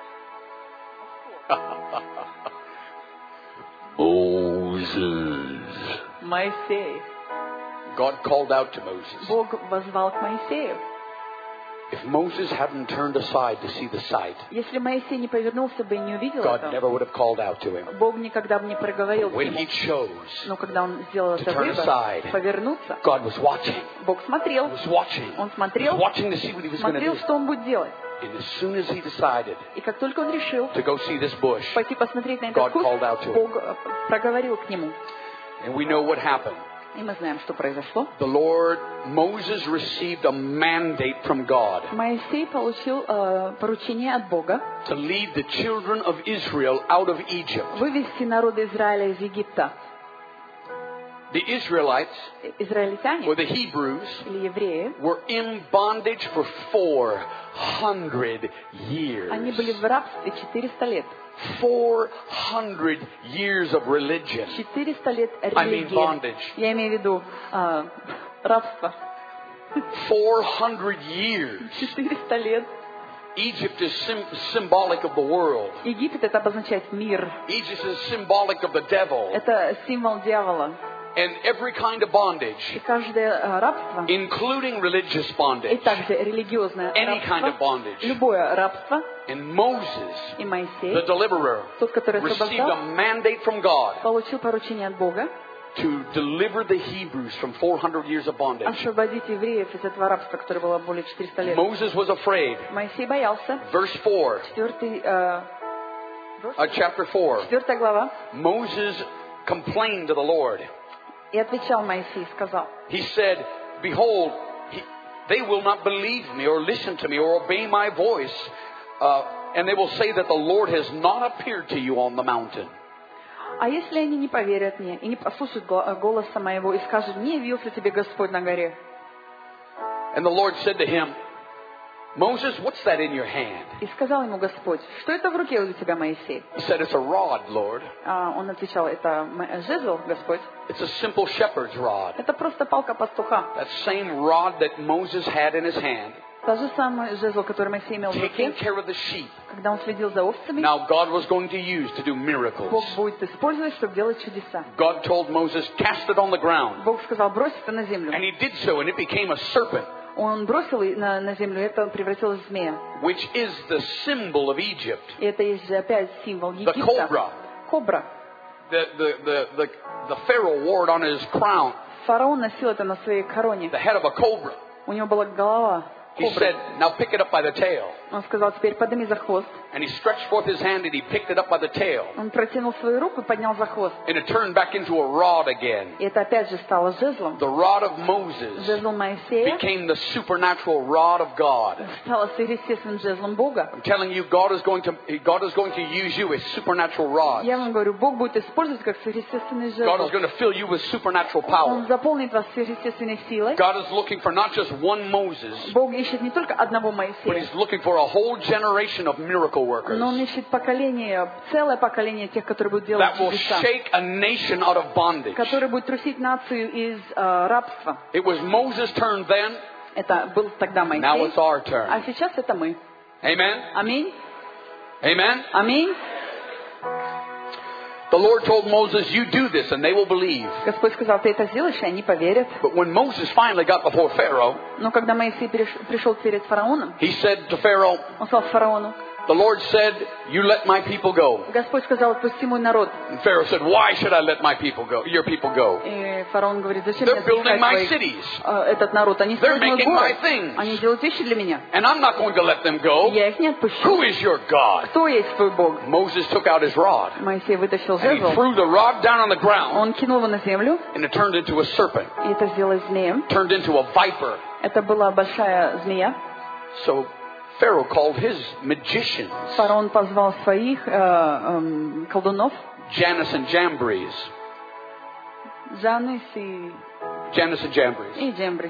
Moses. Моисей. God called out to Moses. Бог воззвал к Моисею. If Moses hadn't turned aside to see the sight, Если Моисей не повернулся бы и не увидел God это, never would have called out to him. Бог никогда бы не проговорил к When нему. he chose, Но когда он сделал to это turn выбор, aside, повернуться, God was watching. Бог смотрел. He was watching. Он He was смотрел, watching to see what he was going to смотрел, do. что он будет делать. And as soon as he decided И как только он решил to go see this bush, пойти посмотреть на God этот куст, called out to him. Бог проговорил к нему. and we know what happened. И мы знаем, что произошло. Moses received a mandate from God Моисей получил поручение от Бога to lead the children of Israel out of Egypt. вывести народ Израиля из Египта. The Israelites, Израильтяне or the Hebrews, или евреи, were in bondage for 400 years. они были в рабстве 400 лет. 400 years of religion. 400 лет I mean религии. bondage. Я имею в виду рабство. 400 years. 400 лет. Egypt is symbolic of the world. Египет это обозначает мир. Egypt is symbolic of the devil. Это символ дьявола. And every kind of bondage, И каждое рабство, including religious и bondage, также религиозное any kind of рабство, bondage. любое рабство, And Moses, и Моисей, the deliverer, тот, который received a освобождал, mandate from God получил поручение от Бога to deliver the Hebrews from 400 years of bondage. освободить евреев из этого рабства, которое было более 400 лет. Moses was afraid. Моисей боялся. Verse 4, 4 глава. Moses complained to the Lord. И отвечал Моисей, сказал, He said, Behold, they will not believe me or listen to me or obey my voice. And they will say that the Lord has not appeared to you on the mountain. а если они не поверят мне и не послушают голоса моего и скажут, не явился тебе Господь на горе? And the Lord said to him, Moses, what's that in your hand? И сказал ему Господь, что это в руке у тебя, Моисей? He said, It's a rod, Lord. Он отвечал, это жезл, Господь. It's a simple shepherd's rod. Это просто палка пастуха. That same rod that Moses had in his hand. Та же самый жезл, который Моисей имел в taking руке, care of the sheep. когда он следил за овцами, Now God was going to use to do Бог miracles. будет использовать, чтобы делать чудеса. God told Moses, cast it on the ground. Бог сказал, брось это на землю. And he did so, and it became a serpent, Он бросил на землю, и это превратилось в змея. which is the symbol of Egypt. И это есть же опять символ The Египта. cobra. Кобра. The Pharaoh wore it on his crown, Фараон носил это на своей короне. the head of a cobra. У него была голова He кобры. said, now pick it up by the tail. Он сказал, теперь подними за хвост. And he stretched forth his hand and he picked it up by the tail. Он протянул свою руку и поднял за хвост. And it turned back into a rod again. И это опять же стало жезлом. The rod of Moses Жезл Моисея became the supernatural rod of God. стало сверхъестественным жезлом Бога. I'm telling you, God is going to use you as supernatural rods. Я вам говорю, Бог будет использовать как сверхъестественный God is жезл. going to fill you with supernatural Он power. заполнит вас сверхъестественной силой. God is looking for not just one Moses, Бог ищет не только одного but Моисея, He's looking for a whole generation of miracle workers но Он ищет поколение, целое поколение тех, которые будут делать that will чудеса, shake a nation out of bondage. которые будут трусить нацию из рабства. It was Moses' turn then. Это был тогда Now Моисей, it's our turn. а сейчас это мы. Amen? Аминь. Amen? Аминь. The Lord told Moses, you do this and they will believe. Господь сказал, ты это сделаешь, и они поверят. But when Moses finally got before Pharaoh, Но когда Моисей пришел перед фараоном, he said to Pharaoh, он сказал фараону, the Lord said, you let my people go. Господь сказал, отпусти мой народ. And Pharaoh said, why should I let my people go, your people go? И фараон говорит, зачем They're мне building отпускать my твоих, cities. этот народ? Они They're строят мой making my город. things. Они делают вещи для меня. And I'm not going to let them go. Я их не отпущу. Who is your God? Кто есть твой Бог? Moses took out his rod. Моисей вытащил And he жезл. threw the rod down on the ground. Он кинул его на землю, And it turned into a serpent. и это сделалось змеем. Turned into a viper. Это была большая змея. So Pharaoh called his magicians, Фараон позвал своих колдунов, Jannes and Jambres. Жаннес и Jambres. Джембрис.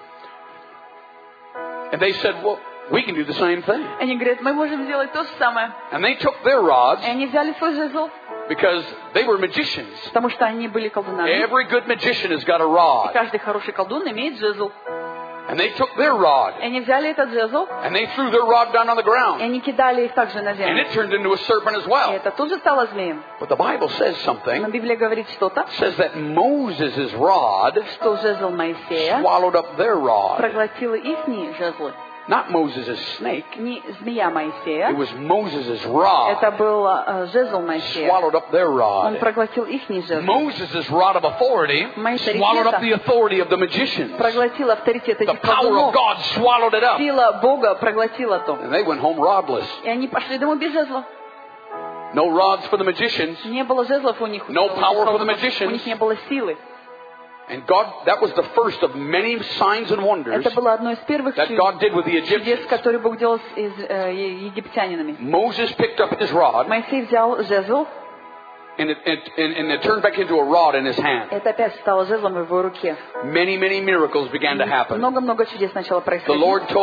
And they said, well, we can do the same thing. Они говорят, мы можем сделать то же самое. And they took their rods И они взяли свой жезл, because they were magicians. потому что они были колдунами. Every good magician has got a И rod. каждый хороший колдун имеет жезл. And they took their rod И они взяли этот жезл, and they threw their rod down on the и ground. они кидали их также на And землю. it turned into a serpent as И well. это тоже стало змеем. But the Bible says Но something. Библия говорит что-то, It says that Moses' rod что жезл Моисея swallowed up their rod. проглотила ихние жезлы. Not Moses' snake. Не змея Моисея, It was Moses' rod. это был жезл Моисея. Swallowed up their Он rod. проглотил ихний жезл. Moses' rod of authority swallowed up the authority of the magicians. Проглотил авторитет The этих power of колдунов. God swallowed it up. Сила Бога проглотила то. And they went home rodless. И они пошли домой без жезла. No rods for the magicians. Не было жезлов у них. No power for the У magicians. них не было силы. And God, that was the first of many signs and wonders Это было одно из первых that God did with the чудес, Egyptians. которые Бог делал с египтянинами. Moses picked up his rod Моисей взял жезл, and it turned back into a rod in his hand. это опять стало жезлом в его руке. Many miracles began to happen. Много-много чудес начало The происходить.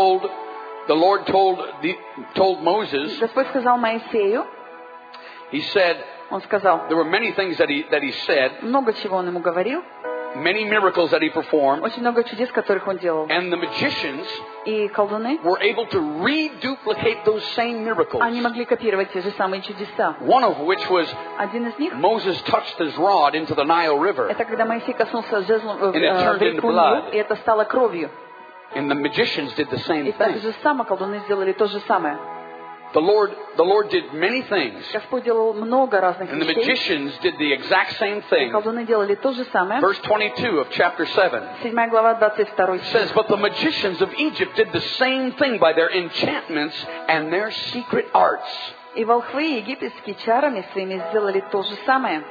Lord told Moses, Господь сказал Моисею, he said, он сказал, there were many things that he said, много чего он ему говорил, many miracles that he performed, очень много чудес, которых он делал. and the magicians И колдуны, were able to reduplicate those same miracles. они могли копировать те же самые чудеса. One of which was Один из них, Moses touched his rod into the Nile River, это когда Моисей коснулся жезлом And it turned в into реку blood. Нил, и это стало кровью. and the magicians did the same И так thing. же само колдуны сделали то же самое. The Lord did many things, Господь делал много разных and the вещей, magicians did the exact same и thing. колдуны делали то же самое. Verse 22 of chapter 7 7 глава, 22 says, "But the magicians of Egypt did the same thing by their enchantments and their secret arts." И волхвы египетские чарами своими сделали то же самое.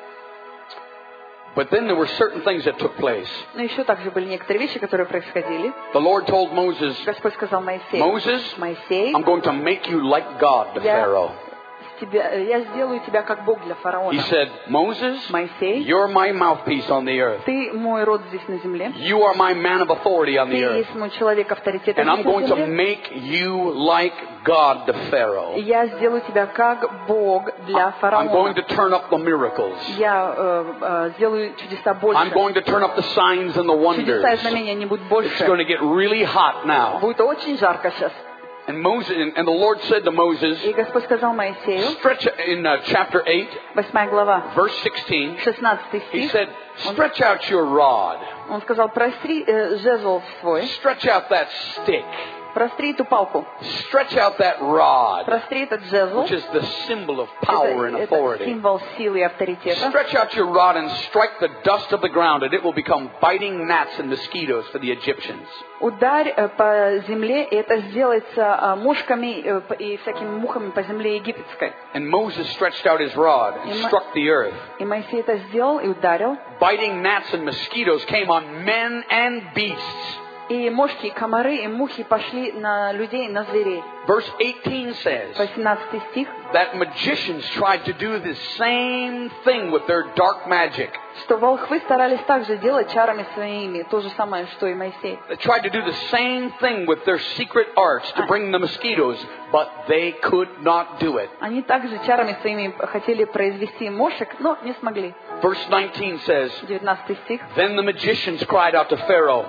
But then there were certain things that took place. Но еще также были некоторые вещи, которые происходили. The Lord told Moses, Господь сказал Моисею, Moses, Моисей, I'm going to make you like God to Я Pharaoh. я сделаю тебя как Бог для He фараона. said, Moses, Моисей, you're my mouthpiece on the earth. ты мой род здесь на земле. You are my man of authority on Ты the earth. есть мой человек авторитета And I'm здесь на going to земле. make you like God to И Pharaoh. я сделаю тебя как Бог для I'm going фараона. to turn up the miracles. Я сделаю чудеса I'm больше. going to turn up the signs and the wonders. Чудеса и знамения не будут It's больше. going to get really hot now. Будет очень жарко сейчас. And Moses, and the Lord said to Moses, И Господь сказал Моисею, stretch in chapter 8, 8 глава, verse 16, 16 he стих, said, stretch out your rod. он сказал, простри жезл свой, Stretch out that stick. простри эту палку, Stretch out that rod, простри этот жезл, which is the symbol of power and это authority. символ силы и авторитета. Stretch out your rod and strike the dust of the ground, and it will become biting gnats and mosquitoes for the Egyptians. Ударь по земле, и это сделается мушками и всякими мухами по земле египетской. And Moses stretched out his rod and struck the earth. И Моисей это сделал и ударил. Biting gnats and mosquitoes came on men and beasts. И мошки, и комары, и мухи пошли на людей, на зверей. Verse 18 says 18 стих. that magicians tried to do the same thing with their dark magic. Что волхвы старались также делать чарами своими, то же самое, что и Моисей. They tried to do the same thing with their secret arts to bring the mosquitoes, but they could not do it. Они также чарами своими хотели произвести мошек, но не смогли. Verse 19 says, 19 стих. then the magicians cried out to Pharaoh,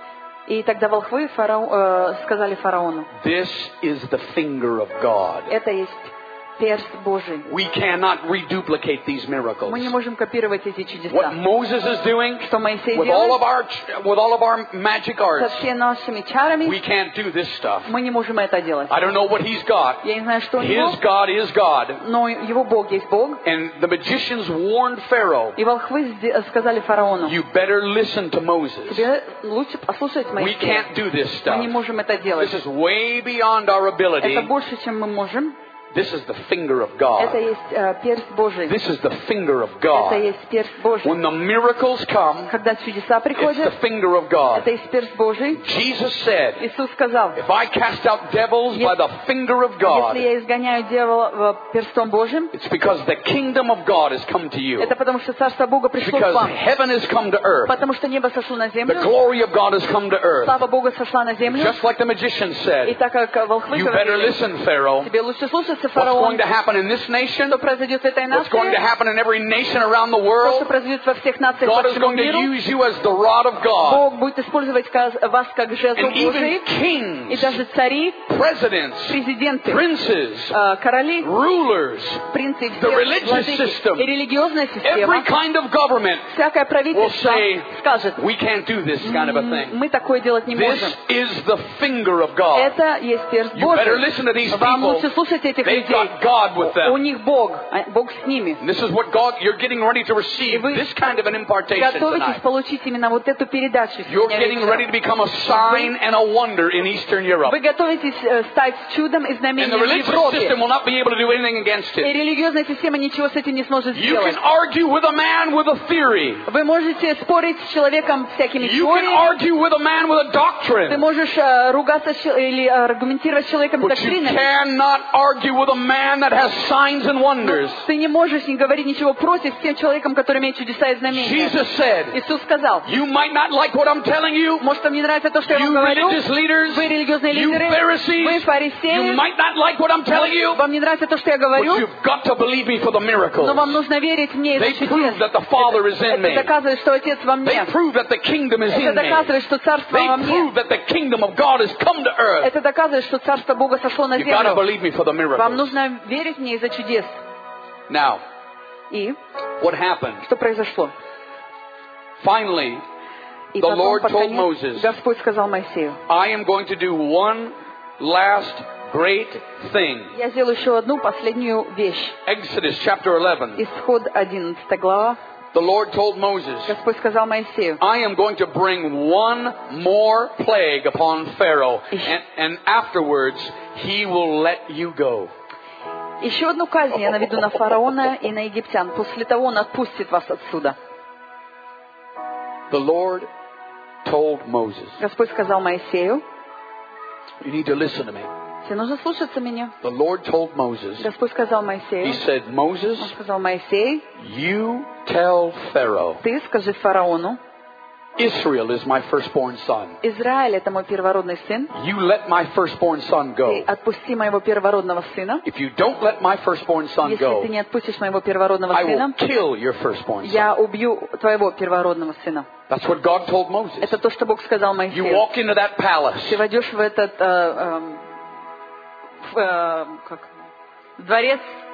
И тогда волхвы сказали фараону, this is the finger of God. это есть перст Божий. We cannot reduplicate these miracles. Мы не можем копировать эти What чудеса. Moses is doing Что Моисей with all делает of our magic со arts, всеми нашими чарами, we can't do this stuff. мы не можем это делать. I don't know what he's got. Я не знаю, что у него, His God is God. но его Бог есть Бог. And the magicians warned Pharaoh, И волхвы сказали фараону, you better listen to Moses. тебе лучше послушать We Моисея. can't do this Мы не stuff. можем это делать. This is way beyond our ability. Это больше, чем мы можем. This is the finger of Это God. есть перст Божий. This is the finger of Это God. есть перст Божий. When the miracles come, Когда чудеса it's the приходят, finger of God. это есть перст Божий. Jesus said, Иисус сказал, if I cast out devils by the finger of God, если я изгоняю дьявола перстом Божьим, it's because the kingdom of God has come to you. это потому что Царство Бога пришло к Because вам. heaven has come to earth. Потому что небо сошло на The землю, glory of God has come to earth. слава Бога сошла на землю. Just like the magician И said, так как волхвы you better говорили, listen, Pharaoh. тебе лучше слушаться, What's фараон, going to happen in this nation? что произойдет в этой What's going to нации, happen in every nation around the то, world? что произойдет во всех нациях God по is всему going to миру, use you as the rod of God. Бог будет использовать вас как жезл And even Божий, и kings, даже цари, presidents, президенты, princes, короли, rulers, принцы, the все religious владыки system, и религиозная every система, kind of government всякое will правительство say, скажет, we can't do this kind of a thing. мы такое делать не This можем. is the finger of God. Это есть перст You better Божий. listen to these Вам people. лучше слушать этих They've людей. got God with У them. них Бог, Бог с ними. And this is what God, you're getting ready to receive Вы this kind of an impartation готовитесь tonight. получить именно вот эту передачу You're сегодня getting ready to вечером. become a sign and a wonder in Eastern Europe. Вы готовитесь стать чудом и And the знамением в religious Европе. system will not be able to do anything against И it. религиозная система ничего с этим не сможет You сделать. can argue with a man with a theory. Вы можете спорить с человеком всякими You can теориями. argue with a man with a Ты doctrine. можешь ругаться или аргументировать с человеком But you доктринами. cannot argue with a man that has signs and wonders. Ты не можешь не говорить ничего против с тем человеком, который имеет чудеса и знамения. Jesus said, Иисус сказал, you might not like what I'm telling you. может, вам не нравится то, что я вам You говорю? religious leaders, Вы религиозные you лидеры, вы Pharisees, you фарисеи, might not like what I'm telling you, вам не нравится то, что я but говорю, you've got to believe me for the miracles. но вам нужно верить мне They из-за prove чудес. that the Father is in Это me. доказывает, что Отец во They мне. prove that the kingdom is Это in me. доказывает, что Царство They во мне. prove that the kingdom of God has come to earth. Это доказывает, что Царство Бога сошло на You've got to землю. believe me for the Вам miracles. нужно верить мне из-за чудес. Now, И what happened? что произошло? Finally, И The потом, Lord под told конец, Moses, Господь сказал Моисею, I am going to do one last great thing. я сделаю еще одну последнюю вещь. Exodus chapter 11. Исход 11 глава. The Lord told Moses, Господь сказал Моисею, I am going to bring one more plague upon Pharaoh, and afterwards he will let you go. еще одну казнь я наведу на фараона и на египтян. После того он отпустит вас отсюда. The Lord told Moses, Господь сказал Моисею, you need to listen to me. тебе нужно слушаться меня. The Lord told Moses, Господь сказал He Моисею, said, Moses, Он сказал: Моисей, you tell Pharaoh, ты скажи фараону, Israel is my firstborn son. Израиль — это мой первородный сын, You let my firstborn son ты go. отпусти моего первородного сына. If you don't let my firstborn son Если go, ты не отпустишь моего первородного I will сына, kill your firstborn я son. убью твоего первородного сына. That's what God told Moses. Это то, что Бог сказал You Моисею. walk into that palace. Ты войдешь в этот дворец,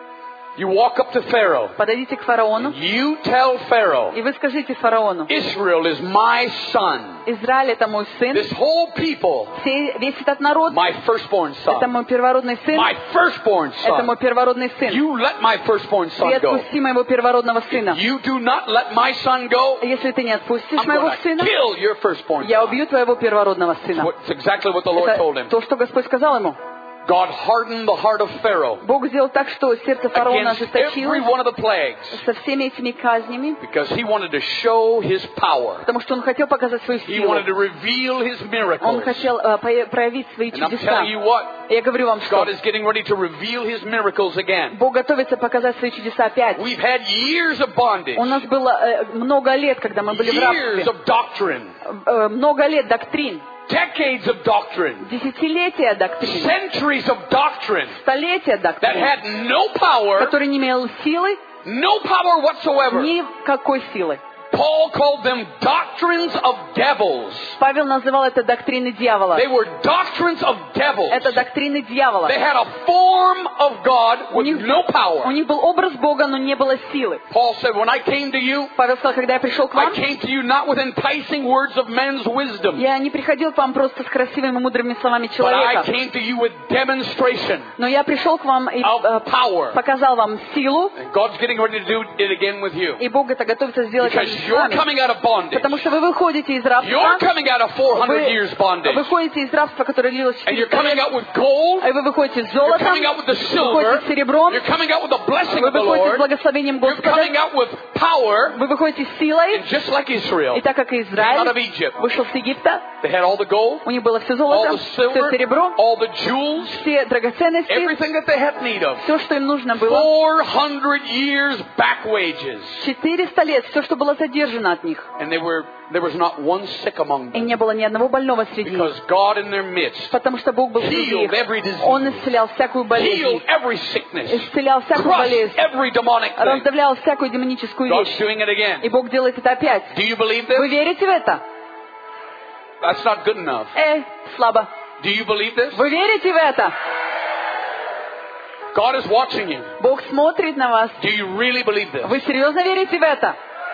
You walk up to Pharaoh. подойдите к фараону, You tell Pharaoh, и вы скажите фараону: Israel is my son. Израиль — это мой сын, This whole people, весь этот народ — my firstborn это son. мой первородный сын, My firstborn это мой son. первородный сын. You let my firstborn Ты son go. отпусти моего первородного сына. You do not let my son go, Если ты не отпустишь I'm моего going to сына, kill your firstborn я son. убью твоего первородного сына. It's exactly what the Lord told Это him. то, что Господь сказал ему. God hardened the heart of Pharaoh Бог сделал так, что сердце фараона against every ожесточилось one of the plagues со всеми этими казнями, because he wanted to show his power. потому что он хотел показать свою He силу. wanted to reveal his Он miracles. хотел проявить свои And I'm чудеса. telling you what, Я говорю вам, что God is getting ready to reveal his miracles again. Бог готовится показать свои чудеса опять. We've had years of bondage, У нас было много лет, когда мы были в years рабстве. of doctrine, Много лет доктрин. decades of doctrine, Десятилетия доктрин. centuries of doctrine Столетия that доктрин. had no power, Который не имел силы, no power whatsoever. никакой силы. Paul called them doctrines of devils. Павел называл это доктрины дьявола. They were doctrines of devils. Это доктрины дьявола. They had a form of God У with них, no у power. них был образ Бога, но не было силы. Paul said, when I came to you, Павел сказал: когда я пришел к I вам, came to you not with enticing words of men's wisdom, я не приходил к вам просто с красивыми мудрыми словами but I человека, came to you with demonstration но я пришел к вам и of power. показал вам силу, And God's getting ready to do it again with you. и Бог это готовится сделать Because с you're вами. coming out of bondage. Потому что вы выходите из рабства, You're coming out of 400 вы years bondage. выходите из рабства, которое длилось And you're 400 coming лет, out with gold. и вы выходите с You're золотом, coming out with the вы silver. выходите с серебром, You're coming out with the blessing вы of the выходите с Lord. благословением You're Господа, coming out with power. вы выходите с силой, And just like Israel, и так как и came out of Израиль Egypt, вышел с Египта, they had all the gold, у них было все all золото, the все silver, серебро, all the jewels, все драгоценности, everything that they had need of. все, что им нужно было. 400 years back wages. 400 лет, все, что было задержано от них. And there was not one sick among И them. не было ни одного больного среди них. Because God in their midst Потому что Бог был среди healed них. every disease, Он исцелял всякую болезнь, healed every sickness, исцелял всякую crushed болезнь, every demonic thing. раздавлял всякую демоническую God's вещь. doing it again. И Бог делает это опять. Do you believe Вы this? верите в это? That's not good enough. Слабо. Do you believe this? Вы верите в это? God is watching you. Бог смотрит на вас. Do you really believe this? Вы серьезно верите в это?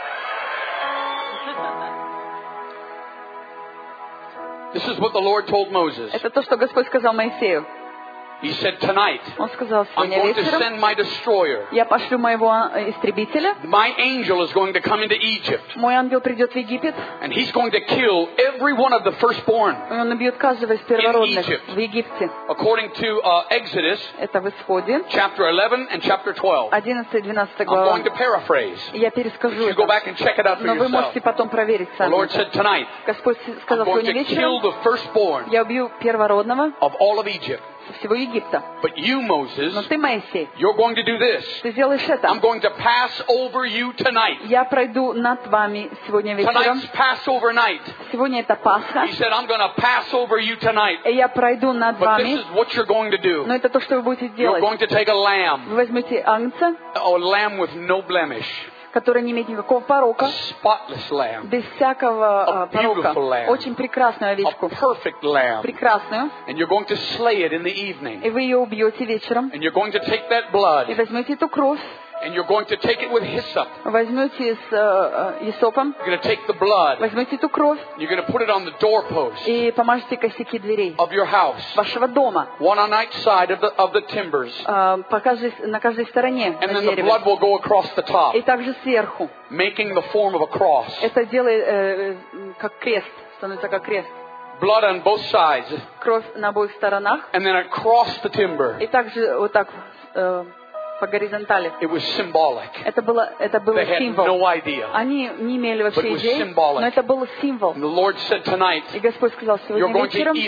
This is what the Lord told Moses. Это то, что Господь сказал Моисею. He said, tonight, Он сказал: I'm сегодня going to вечером send my destroyer. я пошлю моего истребителя. My angel is going to come into Egypt. Мой ангел придет в Египет, And he's going to kill every one of the firstborn. и он убьет каждого из первородных Egypt. в Египте. According to Exodus, Это в Исходе, chapter 11 and chapter 12. 11 и 12 I'm глава. going to paraphrase. Я перескажу You go это. back and check it out for Но вы yourself. можете потом проверить The Lord сами. said, tonight, Господь I'm сказал: going сегодня to kill вечером the firstborn я убью первородного of all of Egypt. со всего Египта. But you, Moses, Но ты, Моисей, you're going to do this. ты сделаешь это. I'm going to pass over you tonight. Я пройду над вами сегодня вечером. Tonight's Passover night. Сегодня это Пасха. He said, I'm going to pass over you tonight. И я пройду над But this вами. is what you're going to do. Но это то, что вы будете You're делать. going to take a lamb, Вы возьмете агнца, a lamb with no blemish, который не имеет никакого a порока, spotless lamb, без всякого A порока. beautiful lamb. Очень прекрасную a овечку. perfect lamb. Прекрасную. And you're going to slay it in the evening. И вы ее убьете вечером. And you're going to take that И blood возьмете эту кровь, and you're going to take it with hyssop. возьмете с исопом, You're going to take the blood. возьмете эту кровь You're going to put it on the doorpost и помажете косяки дверей of your house. вашего дома. One on each side of the timbers. На каждой стороне And на then the дереве. blood will go across the top, И также сверху. making the form of a cross. Это делает как крест, становится как крест. Blood on both sides. Кровь на обоих сторонах. And then across the timber. И также вот так по горизонтали. It was symbolic. Это был They had символ. no idea. Они не имели But it вообще was идей, symbolic. но это был символ. And the Lord said tonight, И Господь сказал: you're сегодня going to вечером eat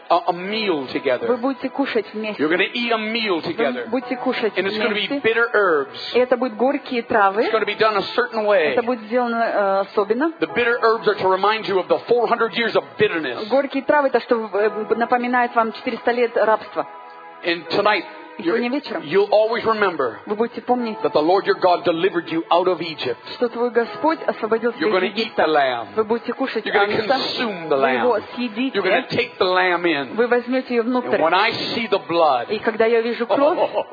a meal Вы together. будете кушать You're вместе. going to eat a meal Вы together. будете кушать And it's going to be вместе. bitter herbs. И это будут горькие травы. It's going to be done a certain way. Это будет сделано особенно. The bitter herbs are to remind you of the 400 years of bitterness. Горькие травы, это что напоминает вам 400 лет рабства. And tonight, Сегодня вечером you'll always remember вы будете помнить, that the Lord your God delivered you out of Egypt. что твой Господь освободил тебя You're going из to eat the Египта. lamb. Вы будете кушать You're going to ангса, consume the вы его lamb. съедите, You're going to take the lamb in. вы возьмете ее And внутрь. when I see the blood, И когда я вижу кровь,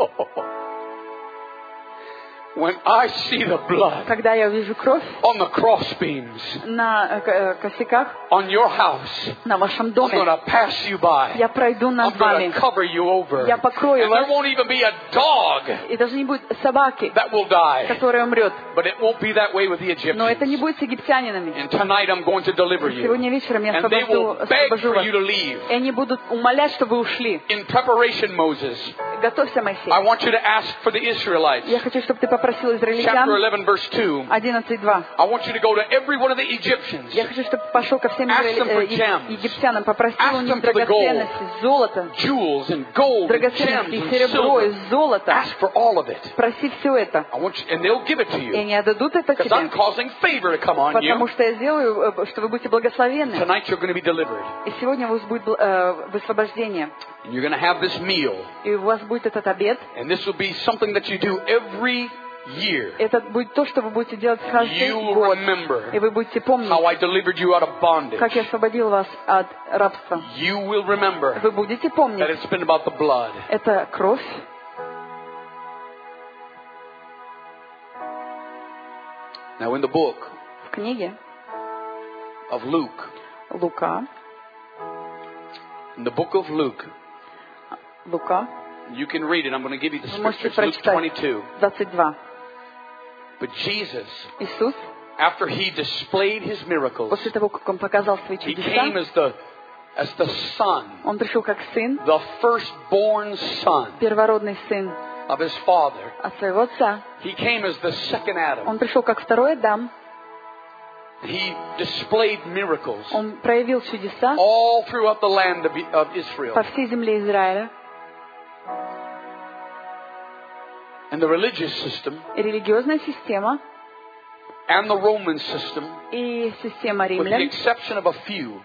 when I see the blood когда я вижу кровь on the crossbeams на косяках, on your house, на вашем I'm going доме, to pass you by. я пройду I'm над going вами. to cover you over. Я покрою And there вас. won't even be a dog И даже не будет собаки, that will die. которая умрет. But it won't be that way with the Но это не Egyptians. будет с египтянинами. And tonight I'm going to deliver you. Сегодня вечером я And they will beg освобожу for вас. you to leave. И они будут умолять, чтобы вы ушли. In preparation, Moses, Готовься, Моисей. I want you to ask for the Israelites. Я хочу, чтобы ты попросил Chapter израильтян 11, verse 2. 11:2. I want you to go to every one of the Egyptians. Я хочу, чтобы ты пошел ко всем Ask them for египтянам, попросил Ask у них them for the драгоценности, золото, Jewels and gold and драгоценности, gems and серебро и silver. золото. Ask for all of it. Проси все это. I want you, and they'll give it to И you. они отдадут это Because I'm тебе. causing favor to come on Потому you. что я сделаю, что вы будете благословенны. Tonight you're going to be delivered. И сегодня у вас будет высвобождение. And you're going to have this meal. И у вас будет этот обед. And this will be something that you do every year. Это будет то, что вы будете делать каждый You will год. remember И вы будете помнить, how I delivered you out of bondage. как я освободил вас от рабства. You will remember Вы будете that помнить, it's been about the blood. это кровь. Now in the book В книге of Luke, Лука, in the book of Luke, you can read it. I'm going to give you the вы можете scriptures. Luke прочитать 22. 22. But Jesus, Иисус, after he displayed his miracles, после того, как Он показал свои he came чудеса, as the son, Он пришел как сын, the firstborn son первородный сын of his father. от своего отца. He came as the second Adam. Он пришел как второй Адам. He displayed miracles Он проявил чудеса all throughout the land of Israel. по всей земле Израиля. And the religious system И религиозная система and the Roman system, и система with the римлян, exception of a few,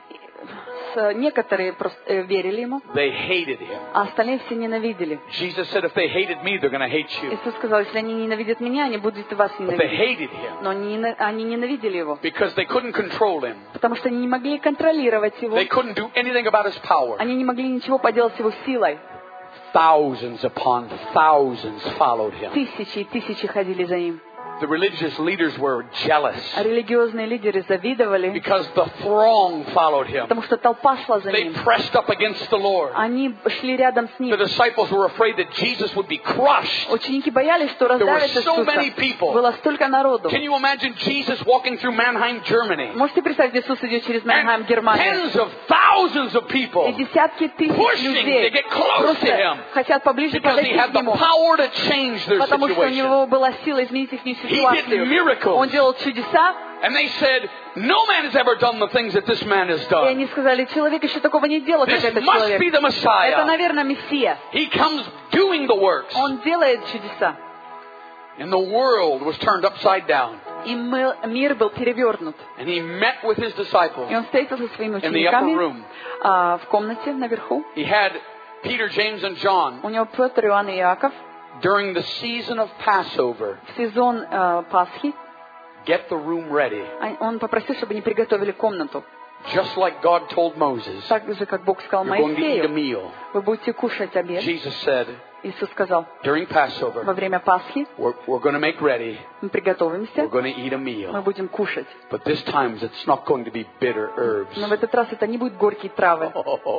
некоторые просто верили ему, they hated him. а остальные все ненавидели. Jesus said, if they hated me, they're going to hate you. Иисус сказал, если они ненавидят меня, они будут вас But they ненавидеть. hated him Но они ненавидели его, because they couldn't control him. потому что они не могли контролировать его. They couldn't do anything about his power. Они не могли ничего поделать с его силой. Thousands upon thousands followed him. Тысячи и тысячи ходили за ним. The religious leaders were jealous А религиозные лидеры завидовали, because the throng followed him. потому что толпа шла за They ним. pressed up against the Lord. Они шли рядом с The ним. disciples were afraid that Jesus would be crushed. Ученики боялись, что раздавят There were so many Иисуса. people. Было столько народу. Can you imagine Jesus walking through Mannheim, Germany? Можете представить, Иисус идет через Мannheim, And Германию. tens of thousands of people И десятки тысяч pushing людей to get close to him просто хотят поближе because he подойти had к the нему, power to change their потому что у situation. него была сила изменить их He did ситуацию. miracles. Он делал чудеса, And they said, no man has ever done the things that this man has и done. они сказали, человек еще такого не делал, как This этот must человек. be the Это, Messiah. наверное, Мессия. He comes doing the works. Он делает чудеса. And the world was turned upside down. И мир был перевернут. And he met with his disciples. И он встретился со своими In the upper учениками room. в комнате наверху. He had Peter, James, and John У него Петр, Иоанн и Иаков. during the season of Passover. В сезон Пасхи Get the room ready. он попросил, чтобы они приготовили комнату. Just like God told Moses, Так же, как Бог сказал you're going to eat a Моисею, meal. вы будете кушать обед. Jesus said, Иисус сказал, during во Passover, время Пасхи we're going to make ready. мы приготовимся, We're going to eat a мы meal. будем кушать. But this time it's not going to be bitter herbs. Но в этот раз это не будут горькие травы.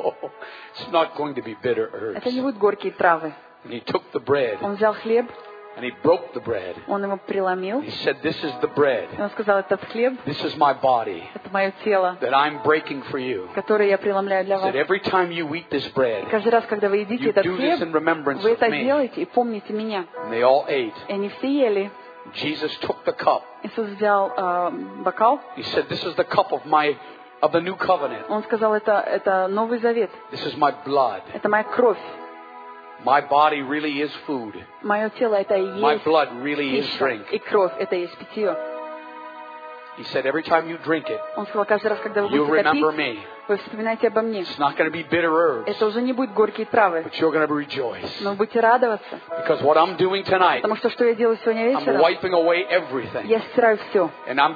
It's not going to be bitter herbs. Это не будут горькие травы. And he took the bread Он взял хлеб, and he broke the bread. он его преломил, He said, this is the bread. и он сказал, этот хлеб, This is my body это мое тело, that I'm breaking for you. которое я преломляю для He вас. said, every time you eat this bread, Каждый раз, когда вы едите you этот do this in хлеб, remembrance вы of это me. делаете и помните меня. And they all ate. И они все ели. Jesus took the cup. Иисус взял бокал, He said, this is the cup of my of the new covenant. Он сказал, это Новый Завет. This is my blood. Это моя кровь. My body really is food. Мое тело это и My есть blood really is пища. drink. И кровь это и есть питье. He said, every time you drink it, Он сказал, каждый раз, когда вы you'll будете это remember пить, me. вы вспоминаете обо мне. It's not going to be bitter herbs, Это уже не будет горькие травы, but you're going to rejoice. но вы будете радоваться. Because what I'm doing tonight, Потому что я делаю сегодня I'm вечером? wiping away everything. Я стираю все. And I'm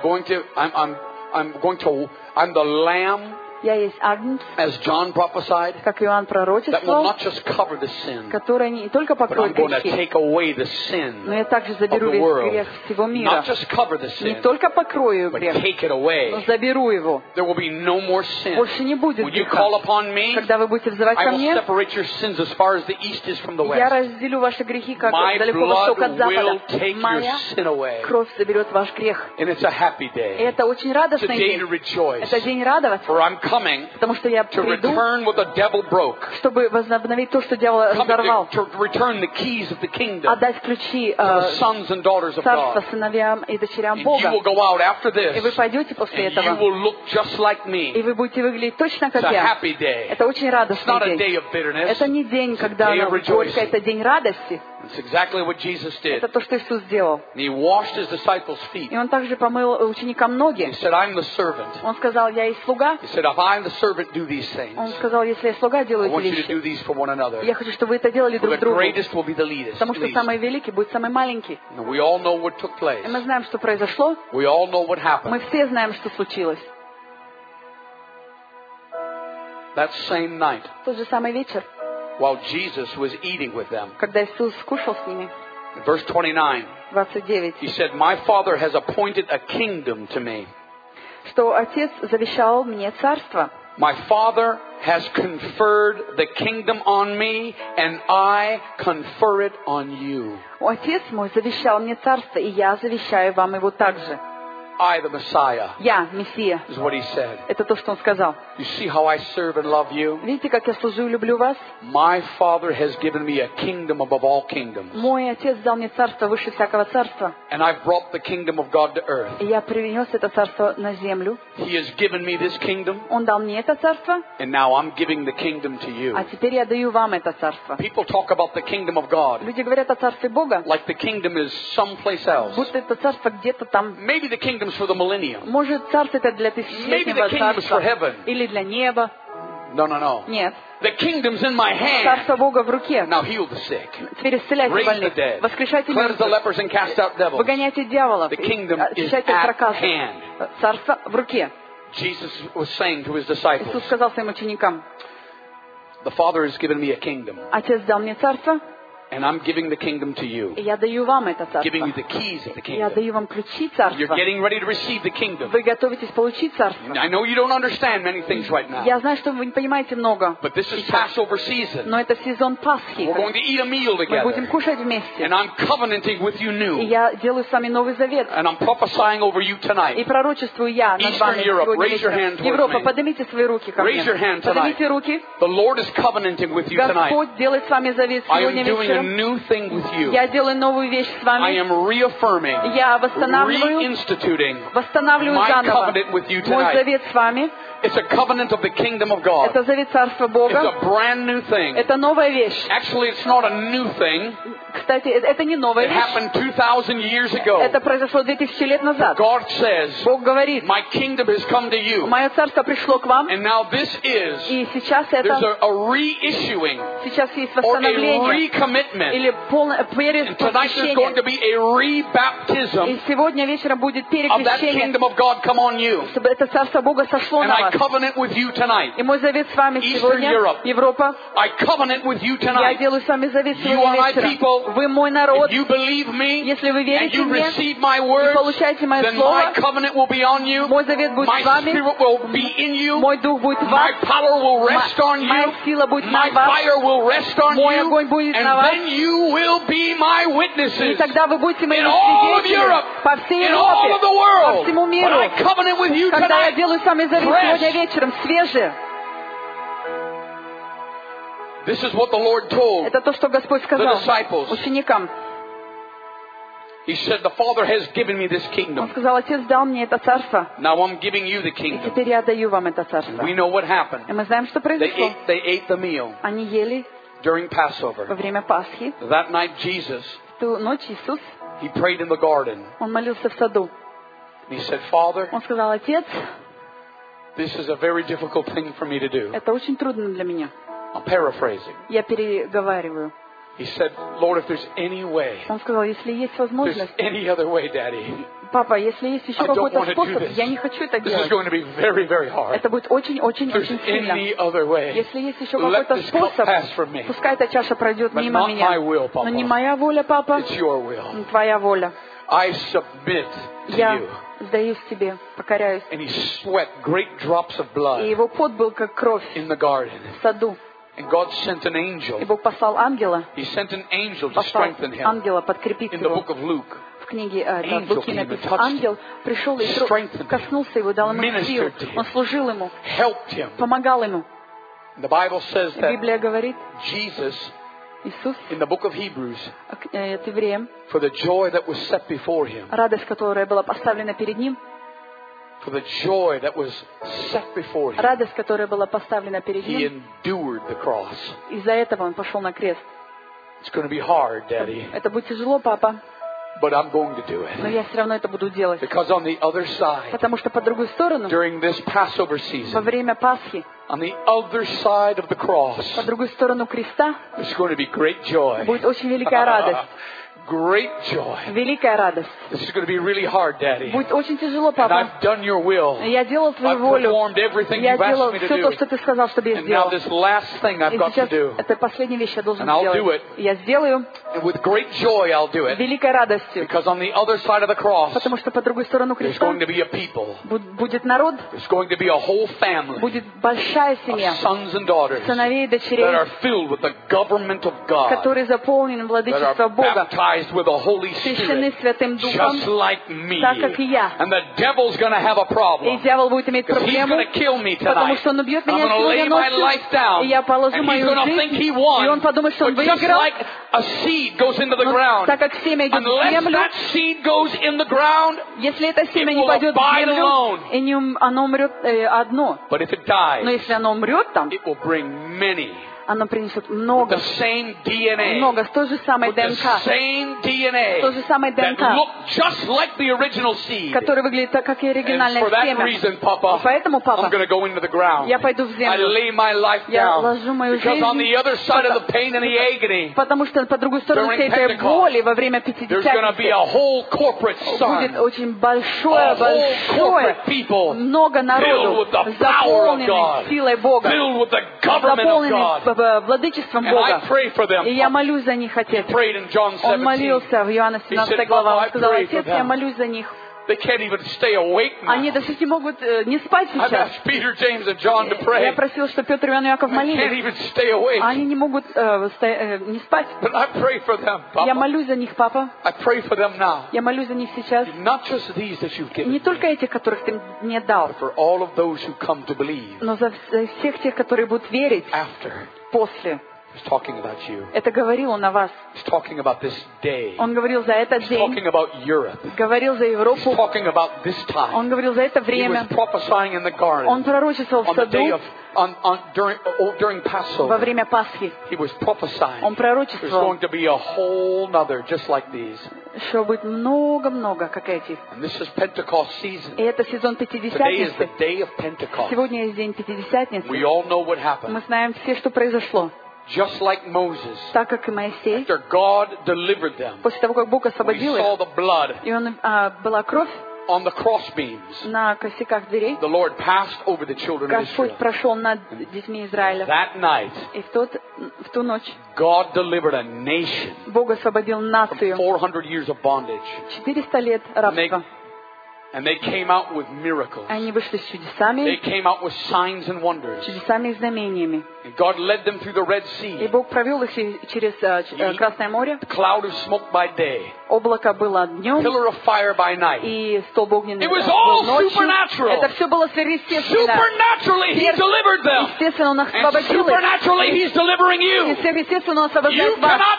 the lamb, Я есть Агнец, as John prophesied, как Иоанн that will пророчествовал, not just cover the sin, который не только but I'm покроет going to грехи, take away the но sin я также of заберу the весь world. грех всего мира. Not just cover the Не sin, только покрою but грех, take it но away. заберу его. There will be no more sin. Больше не будет When you греха. call upon me, Когда вы будете взывать I ко will мне, separate your sins as far as the east is from the я west. разделю ваши грехи, как My далеко восток от blood запада. will take your Моя sin away. кровь заберет ваш грех. And it's a happy И day. это очень It's a радостный day to день. rejoice. Это день радоваться, For I'm coming потому что я to приду, return what the devil broke. чтобы возобновить то, что дьявол разорвал, To return the keys of the kingdom отдать ключи to the sons and daughters of царства God. сыновьям и дочерям And you Бога. will go out after И вы this, пойдете после and you этого, will look just like и me. вы будете выглядеть точно It's как a я. happy day. Это очень It's радостный not a день. day of bitterness. Это не день, когда day of оно rejoicing. горько, это день радости. It's exactly what Jesus did. Это то, что Иисус сделал. And he washed his disciples' feet. И Он также помыл ученикам He ноги. said, I'm the servant. Он сказал, я и слуга. He said, if I, the servant, do these things, Он сказал, если я слуга, I делаю want эти you to do вещи. these for one another. Я хочу, чтобы вы это делали For друг the другу. greatest will be the least. Потому что самый великий будет самый маленький. And we all know what took place. И мы знаем, что произошло. We all know what Мы happened. все знаем, что случилось. That same night, В тот же самый вечер, while Jesus was eating with them, когда Иисус кушал с ними, in verse 29, 29, he said, my Father has appointed a kingdom to me. что Отец завещал мне царство. My Father has conferred the kingdom on me, and I confer it on you. Отец мой завещал мне царство, и я завещаю вам его также. I, the Messiah, Я, Мессия. is what he said. Это то, что он сказал. You see how I serve and love you? Видите, как я служу и люблю вас? My Father has given me a kingdom above all kingdoms. Мой Отец дал мне царство выше всякого царства. And I've brought the kingdom of God to earth. И я принес это царство на землю. He has given me this kingdom, Он дал мне это царство, and now I'm giving the kingdom to you. а теперь я даю вам это царство. People talk about the kingdom of God Люди говорят о царстве Бога, like the kingdom is someplace else. будто это царство где-то там. Maybe the kingdom's for the millennium. Может, царство это для Maybe тысячелетнего the kingdom's for царства heaven. или для неба. No. Нет. The kingdom's in my hand. Царство Бога в руке. Now heal the sick. Теперь исцеляйте Raise the больных, dead. воскрешайте Cleanse the мертвых, lepers and cast out devils. выгоняйте дьяволов, The kingdom is очищайте at проказов. hand. Царство в руке. Jesus was saying to his Иисус disciples, сказал своим ученикам, the Father has given me a kingdom, Отец дал мне царство, and I'm giving the kingdom to you. и я даю вам это Giving you царство. the keys of the Я kingdom. даю вам ключи You're царства. getting ready to receive the kingdom. Вы готовитесь получить царство. I know you don't understand many things right now, Я знаю, что вы не понимаете много, but this is Passover season. но это сезон Пасхи. We're going to eat a meal Мы будем together, кушать вместе. and I'm covenanting with you И new, я делаю с вами Новый Завет. and I'm prophesying over you И tonight. пророчествую я над Eastern вами Europe, сегодня raise your hand вечером. towards Европа, me. поднимите свои руки ко мне. Raise your hand tonight. Поднимите руки. The Lord is covenanting with you tonight. Господь делает с вами завет I сегодня am doing a вечером. new thing with you. Я делаю новую вещь с I вами. am reaffirming, Я восстанавливаю reinstituting my заново covenant with you мой tonight. завет с вами. It's a covenant of the kingdom of God. Это завет Царства It's Бога. a brand new thing. Это новая вещь. Actually, it's not a new thing. Кстати, это не новая It вещь. happened 2,000 years ago. Это произошло 2000 лет назад. God says, Бог говорит, my kingdom has come to you. мое царство пришло к вам, And now this is, и сейчас there's это, a reissuing сейчас есть or a восстановление recommitment. или полное And tonight there's going to перевоплощение. be a rebaptism И сегодня вечером будет of that перекрещение, kingdom of God come on you. чтобы это царство Бога сошло And на I вас. covenant with you tonight. И мой завет с вами Eastern сегодня, Europe. Европа, I covenant with you я tonight. делаю с вами завет You are my сегодня people. вечером. Вы мой народ. If you believe me Если вы and верите you мне receive my и words, получаете мое then my слово, covenant will be on you. мой завет будет My с вами, spirit will be in you. мой дух будет в My вас, power will rest on моя you. сила будет My на вас, fire will rest on мой you. огонь будет на And вас. then you will be my И witnesses тогда вы будете моими in all of свидетелями Europe, по всей in all of Европе, the по world. всему But миру. I covenant with you Когда я tonight. делаю с вами завет Fresh. сегодня вечером, свежее. This is what the Lord told Это то, что Господь сказал the disciples. ученикам. He said, the Father has given me this Он kingdom. сказал, Отец дал мне это царство, Now I'm giving you the и kingdom. теперь я даю вам это царство. We know what happened. И мы знаем, что They произошло. ate the meal Они ели during во Passover. время Пасхи. That night, Jesus, В ту ночь Иисус, he prayed in the garden. Он молился в саду. And he said, Father, Он сказал, Отец, this is a very difficult thing for me to do. это очень трудно для меня. I'm paraphrasing. Я переговариваю. He said, Lord, if there's any way, Он сказал, если есть if there's возможность, any other way, Daddy, папа, если есть еще I don't какой-то wanna do способ, this. я не хочу это This is делать. going to be very, very hard. Это будет очень-очень-очень If there's сильно. any other way, Если есть еще let какой-то this cup способ, pass from me. пускай эта чаша пройдет But мимо not меня. my will, Papa. Но не моя воля, папа, It's your will. твоя воля. I submit to Я you. сдаюсь тебе, покоряюсь. And he sweat great drops of И blood его пот был как кровь in the garden. в саду. And God sent an И angel. Бог послал ангела, He sent an angel to послал strengthen him. ангела подкрепить In the его. book of Luke, В книге Angel Луки came and написано, touched ангел пришел и strengthened him, коснулся его, дал ему силу. ministered to him. Он служил ему, helped him. помогал ему. The Bible says И that Библия говорит, Jesus, Иисус, in the book of Hebrews, евреям, for the joy that was set before him, радость, которая была поставлена перед ним, for the joy that was set before him, радость, которая была поставлена перед he ним, endured the cross. из-за этого он пошел на крест. It's going to be hard, Daddy, Это будет тяжело, папа, but I'm going to do но it. я все равно это буду делать. Because on the other side, Потому что по другую сторону, during this Passover во season, время Пасхи, on the other side of the cross, по другую сторону креста, there's going to be great joy. будет очень великая радость. Great joy. Великая радость. This is going to be really hard, Daddy. Будет очень тяжело, And папа. I've done your will. Я делал твою I've волю. performed everything Я you've asked делал me to все то, do. что ты сказал, чтобы я And now сделал. this last thing I've И got to сейчас do. это последняя вещь я должен And I'll do сделать. it. И я сделаю And with great joy I'll do it. великой радостью. Because on the other side of the cross, Потому что по другой сторону there's креста going to be a people. будет народ, There's going to be a whole family будет большая of семья, sons and daughters сыновей и that дочерей, are filled with the government of God. который заполнен That are владычеством Бога, baptized with the Holy крещены Spirit. Святым Духом, Just like me. так как и я. And the devil's going to have a И problem. дьявол будет иметь Because he's проблему, going to kill me потому tonight. что он убьет I'm меня going to lay сегодня my ночью, life down. и я положу And he's мою going to think жизнь, he и won. он подумает, что он But just выиграл. like a seed goes into the Но ground, так как семя идет в unless землю, that seed goes in the ground, если это семя it не will пойдет в abide землю, alone. и оно умрет одно. But if it dies, Но если оно умрет там, it will bring many. оно принесет много, The same DNA. много, с той же самой With the ДНК, same DNA. с той же самой That ДНК, look just like the original seed. которая выглядит так, как и And оригинальное for that семя. reason, Papa, Поэтому, I'm папа, going to go into the ground. я пойду в I землю, lay my life я down. ложу мою Because on the жизнь, other side of the pain and the agony, потому что по другую сторону During всей этой Pentecost, боли во время there's going to be Пятидесятницы a whole corporate будет sun. очень A большое, whole corporate people много filled народу, with the power of заполненных God. силой Бога, Filled with the government of God. заполненных владычеством And I Бога. pray for them. И я молюсь за них, Отец. Prayed in John Он 17. молился в Иоанна He said, 17 глава. "Papa, Он I сказал, pray for Отец, я them." молюсь за них. They can't even stay awake Они now. даже не могут не спать I've сейчас. asked Peter, James, and John to Я pray. просил, что Петр, Иоанн и Иаков They can't молились. even stay awake. Они не могут не спать. But I pray for them, Я Papa. молюсь за них, папа. I pray for them now. Я молюсь за них сейчас. Not just these that you've given Не me, только этих, которых ты мне дал, but for all of those who come to believe но за всех тех, которые будут верить after. после. He's talking about you. Это говорил он о вас. He's talking about this day. Он говорил за этот He's день, talking about Europe. говорил за He's Европу, talking about this time. он говорил за это He was время. prophesying in the garden Он пророчествовал в on the day саду of during во Passover. время Пасхи. He was prophesying. Он There's пророчествовал, going to be a whole nother just like these. что будет много-много, как этих. And this is Pentecost season. И это сезон Today is the Пятидесятницы. day of Pentecost. Сегодня есть день Пятидесятницы. We all know what happened. Мы знаем все, что произошло. Just like Moses, Так как и Моисей, after God delivered them, после того, как Бог we освободил saw их, the blood и была кровь on the crossbeams. на косяках дверей, The Lord passed over the children of Господь Israel. прошел над детьми Израиля. That night, И в ту ночь God delivered a nation Бог освободил from нацию. 400 years of bondage. 400 лет рабства. And they came out with miracles. Они вышли с They чудесами, came out with signs and wonders. чудесами и знамениями. And God led them through the Red И Sea. Бог провел их через Красное море. The cloud of smoke by day, Облако было днем, pillar of fire by night. и столб огненный It was был all ночью. supernatural. Это все было сверхъестественно. Supernaturally, He delivered them. Естественно, Он And освободил их. supernaturally, He's delivering И you. сверхъестественно Он You освобождает вас. cannot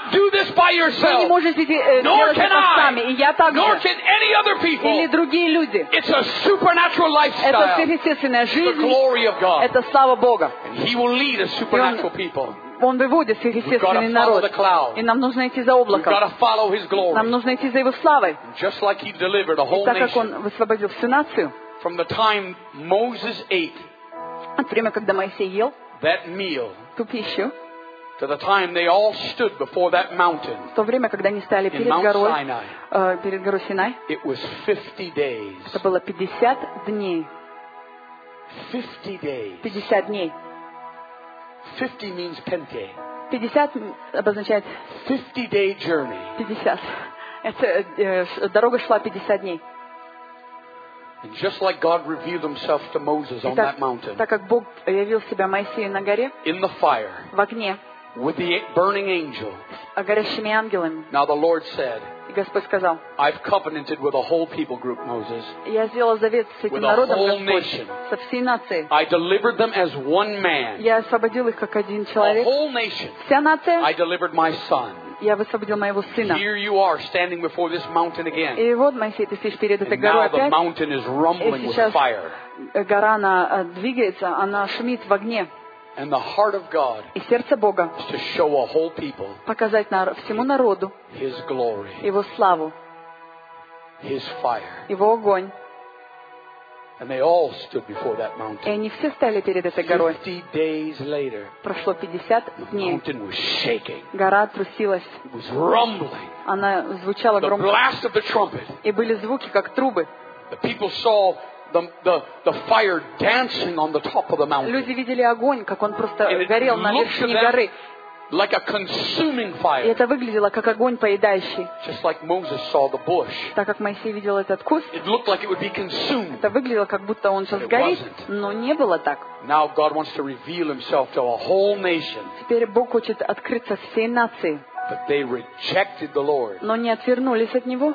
cannot do this by Вы не yourself. можете Nor делать can это сами, и я I. также, Nor can any other или people. другие люди. It's a supernatural Это lifestyle. сверхъестественная The жизнь, glory of God. это слава Бога. And He will lead us supernatural people. Он выводит сверхъестественный народ. И нам нужно идти за We've облаком. got to follow His Нам glory. нужно идти за Его славой. Just like He delivered a И whole так как nation Он высвободил всю нацию, from the time Moses ate от времени, когда Моисей ел that meal ту пищу, to the time they all stood before that mountain в то время, когда они стояли in перед Mount горой Sinai, Синай, it was 50 days. это было 50 дней. 50 days. 50 дней. 50 means pente. 50 обозначает 50-day journey. 50. Дорога шла 50 дней. And just like God revealed Himself to Moses on that mountain, Так как Бог явил себя Моисею на горе, in the fire, в огне, with the burning angel, с горящими ангелами, now the Lord said, и Господь сказал: I've covenanted with a whole people group, Moses. я сделал завет с этим With a народом, whole Господь, nation. со всей нацией. I delivered them as one man. Я освободил их как один A человек. whole nation. Вся нация, I delivered my son. я высвободил моего сына. Here you are standing before this mountain again. И вот, Моисей, ты стоишь перед этой And горой now the опять. mountain is rumbling with сейчас fire. гора, она двигается, она шумит в огне. And the heart of God И сердце Бога is to show a whole people показать всему народу His glory, Его славу, His fire. Его огонь. And they all stood before that И mountain. они все стояли перед этой горой. 50 days later, Прошло 50 the дней. mountain was shaking. Гора трусилась. It was rumbling. Она звучала The громко. blast of the trumpet. И были звуки, как трубы. The people saw the fire dancing on the top of the mountain. Люди видели огонь, как он просто And it горел на looked to вершине them горы. like a consuming И fire. это выглядело, как огонь поедающий. Just like Moses saw the bush. Так как Моисей видел этот куст, It looked like it would be consumed. это выглядело, как будто он сейчас But it горит. wasn't. Но не было так. Now God wants to reveal Himself to a whole nation. Теперь Бог хочет открыться всей нации. But they rejected the Lord. Но не отвернулись от Него.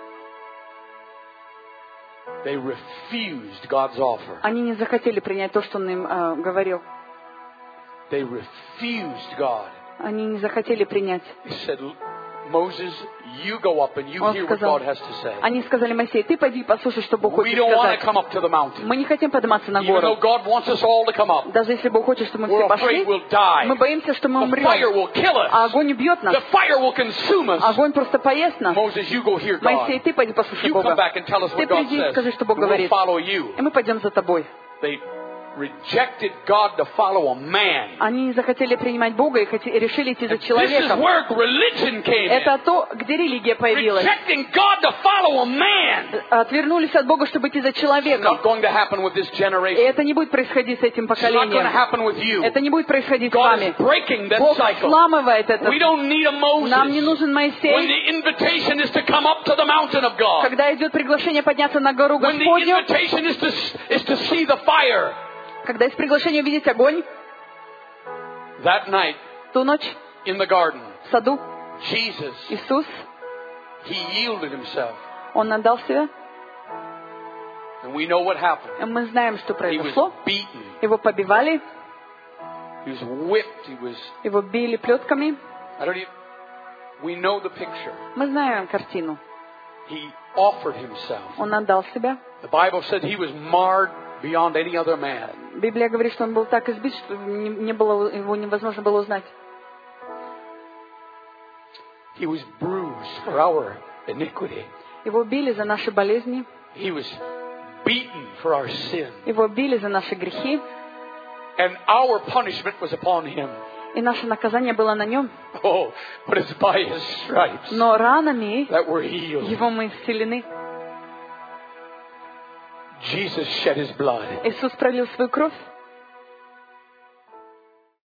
They refused God's offer. Они не захотели принять то, что Он им говорил. They refused God. Они не захотели принять. He said, Moses, you go up and you Он hear what сказал, God has to say. они сказали: Моисей, ты пойди послушай, что Бог We хочет don't want to сказать. come up to the mountain. Мы не хотим подниматься на Even though гору. God wants us all to come up. Даже если Бог хочет, чтобы мы We're все пошли, afraid we'll die. мы боимся, что мы The fire умрем. will kill А us. огонь убьет нас. The fire will consume us. Огонь просто поест нас. Moses, you go hear God. Моисей, ты пойди послушай You come Бога. back and tell us Ты what God приди и скажи, says. что Бог We'll говорит. follow you. И мы пойдем за тобой. They rejected God to follow a man. Они не захотели принимать Бога и решили идти за This is человеком. where religion came in. Это то, где религия появилась. Rejecting God to follow a man. Отвернулись от Бога, чтобы идти за It's человеком. not going to happen with this И generation. это не будет происходить с этим It's not going to поколением. happen with you. Это не будет происходить с God вами. is breaking that Бог cycle. сламывает это. We don't need a Нам не Moses. нужен When Моисей. the invitation is to come up to the mountain of God. Когда идет приглашение подняться на гору When the Господню, invitation is to see the fire. когда есть приглашение увидеть огонь, That night ту ночь in the garden, в саду Jesus, Иисус, He yielded Himself. Он отдал себя. And we know what happened. И мы знаем, что He was произошло. beaten. Его побивали, He was whipped. He was, его били плетками. I don't even, we know the picture. Мы знаем картину. He offered Himself. Он отдал себя. The Bible said He was marred beyond any other man. Библия говорит, что он был так избит, что его невозможно было узнать. He was bruised for our iniquity. Его били за наши болезни, He was beaten for our sin. его били за наши грехи, And our punishment was upon Him. и наше наказание было на нем. Oh, but it's by His stripes Но ранами that we're healed. его мы исцелены. Jesus shed His blood. Иисус пролил свою кровь,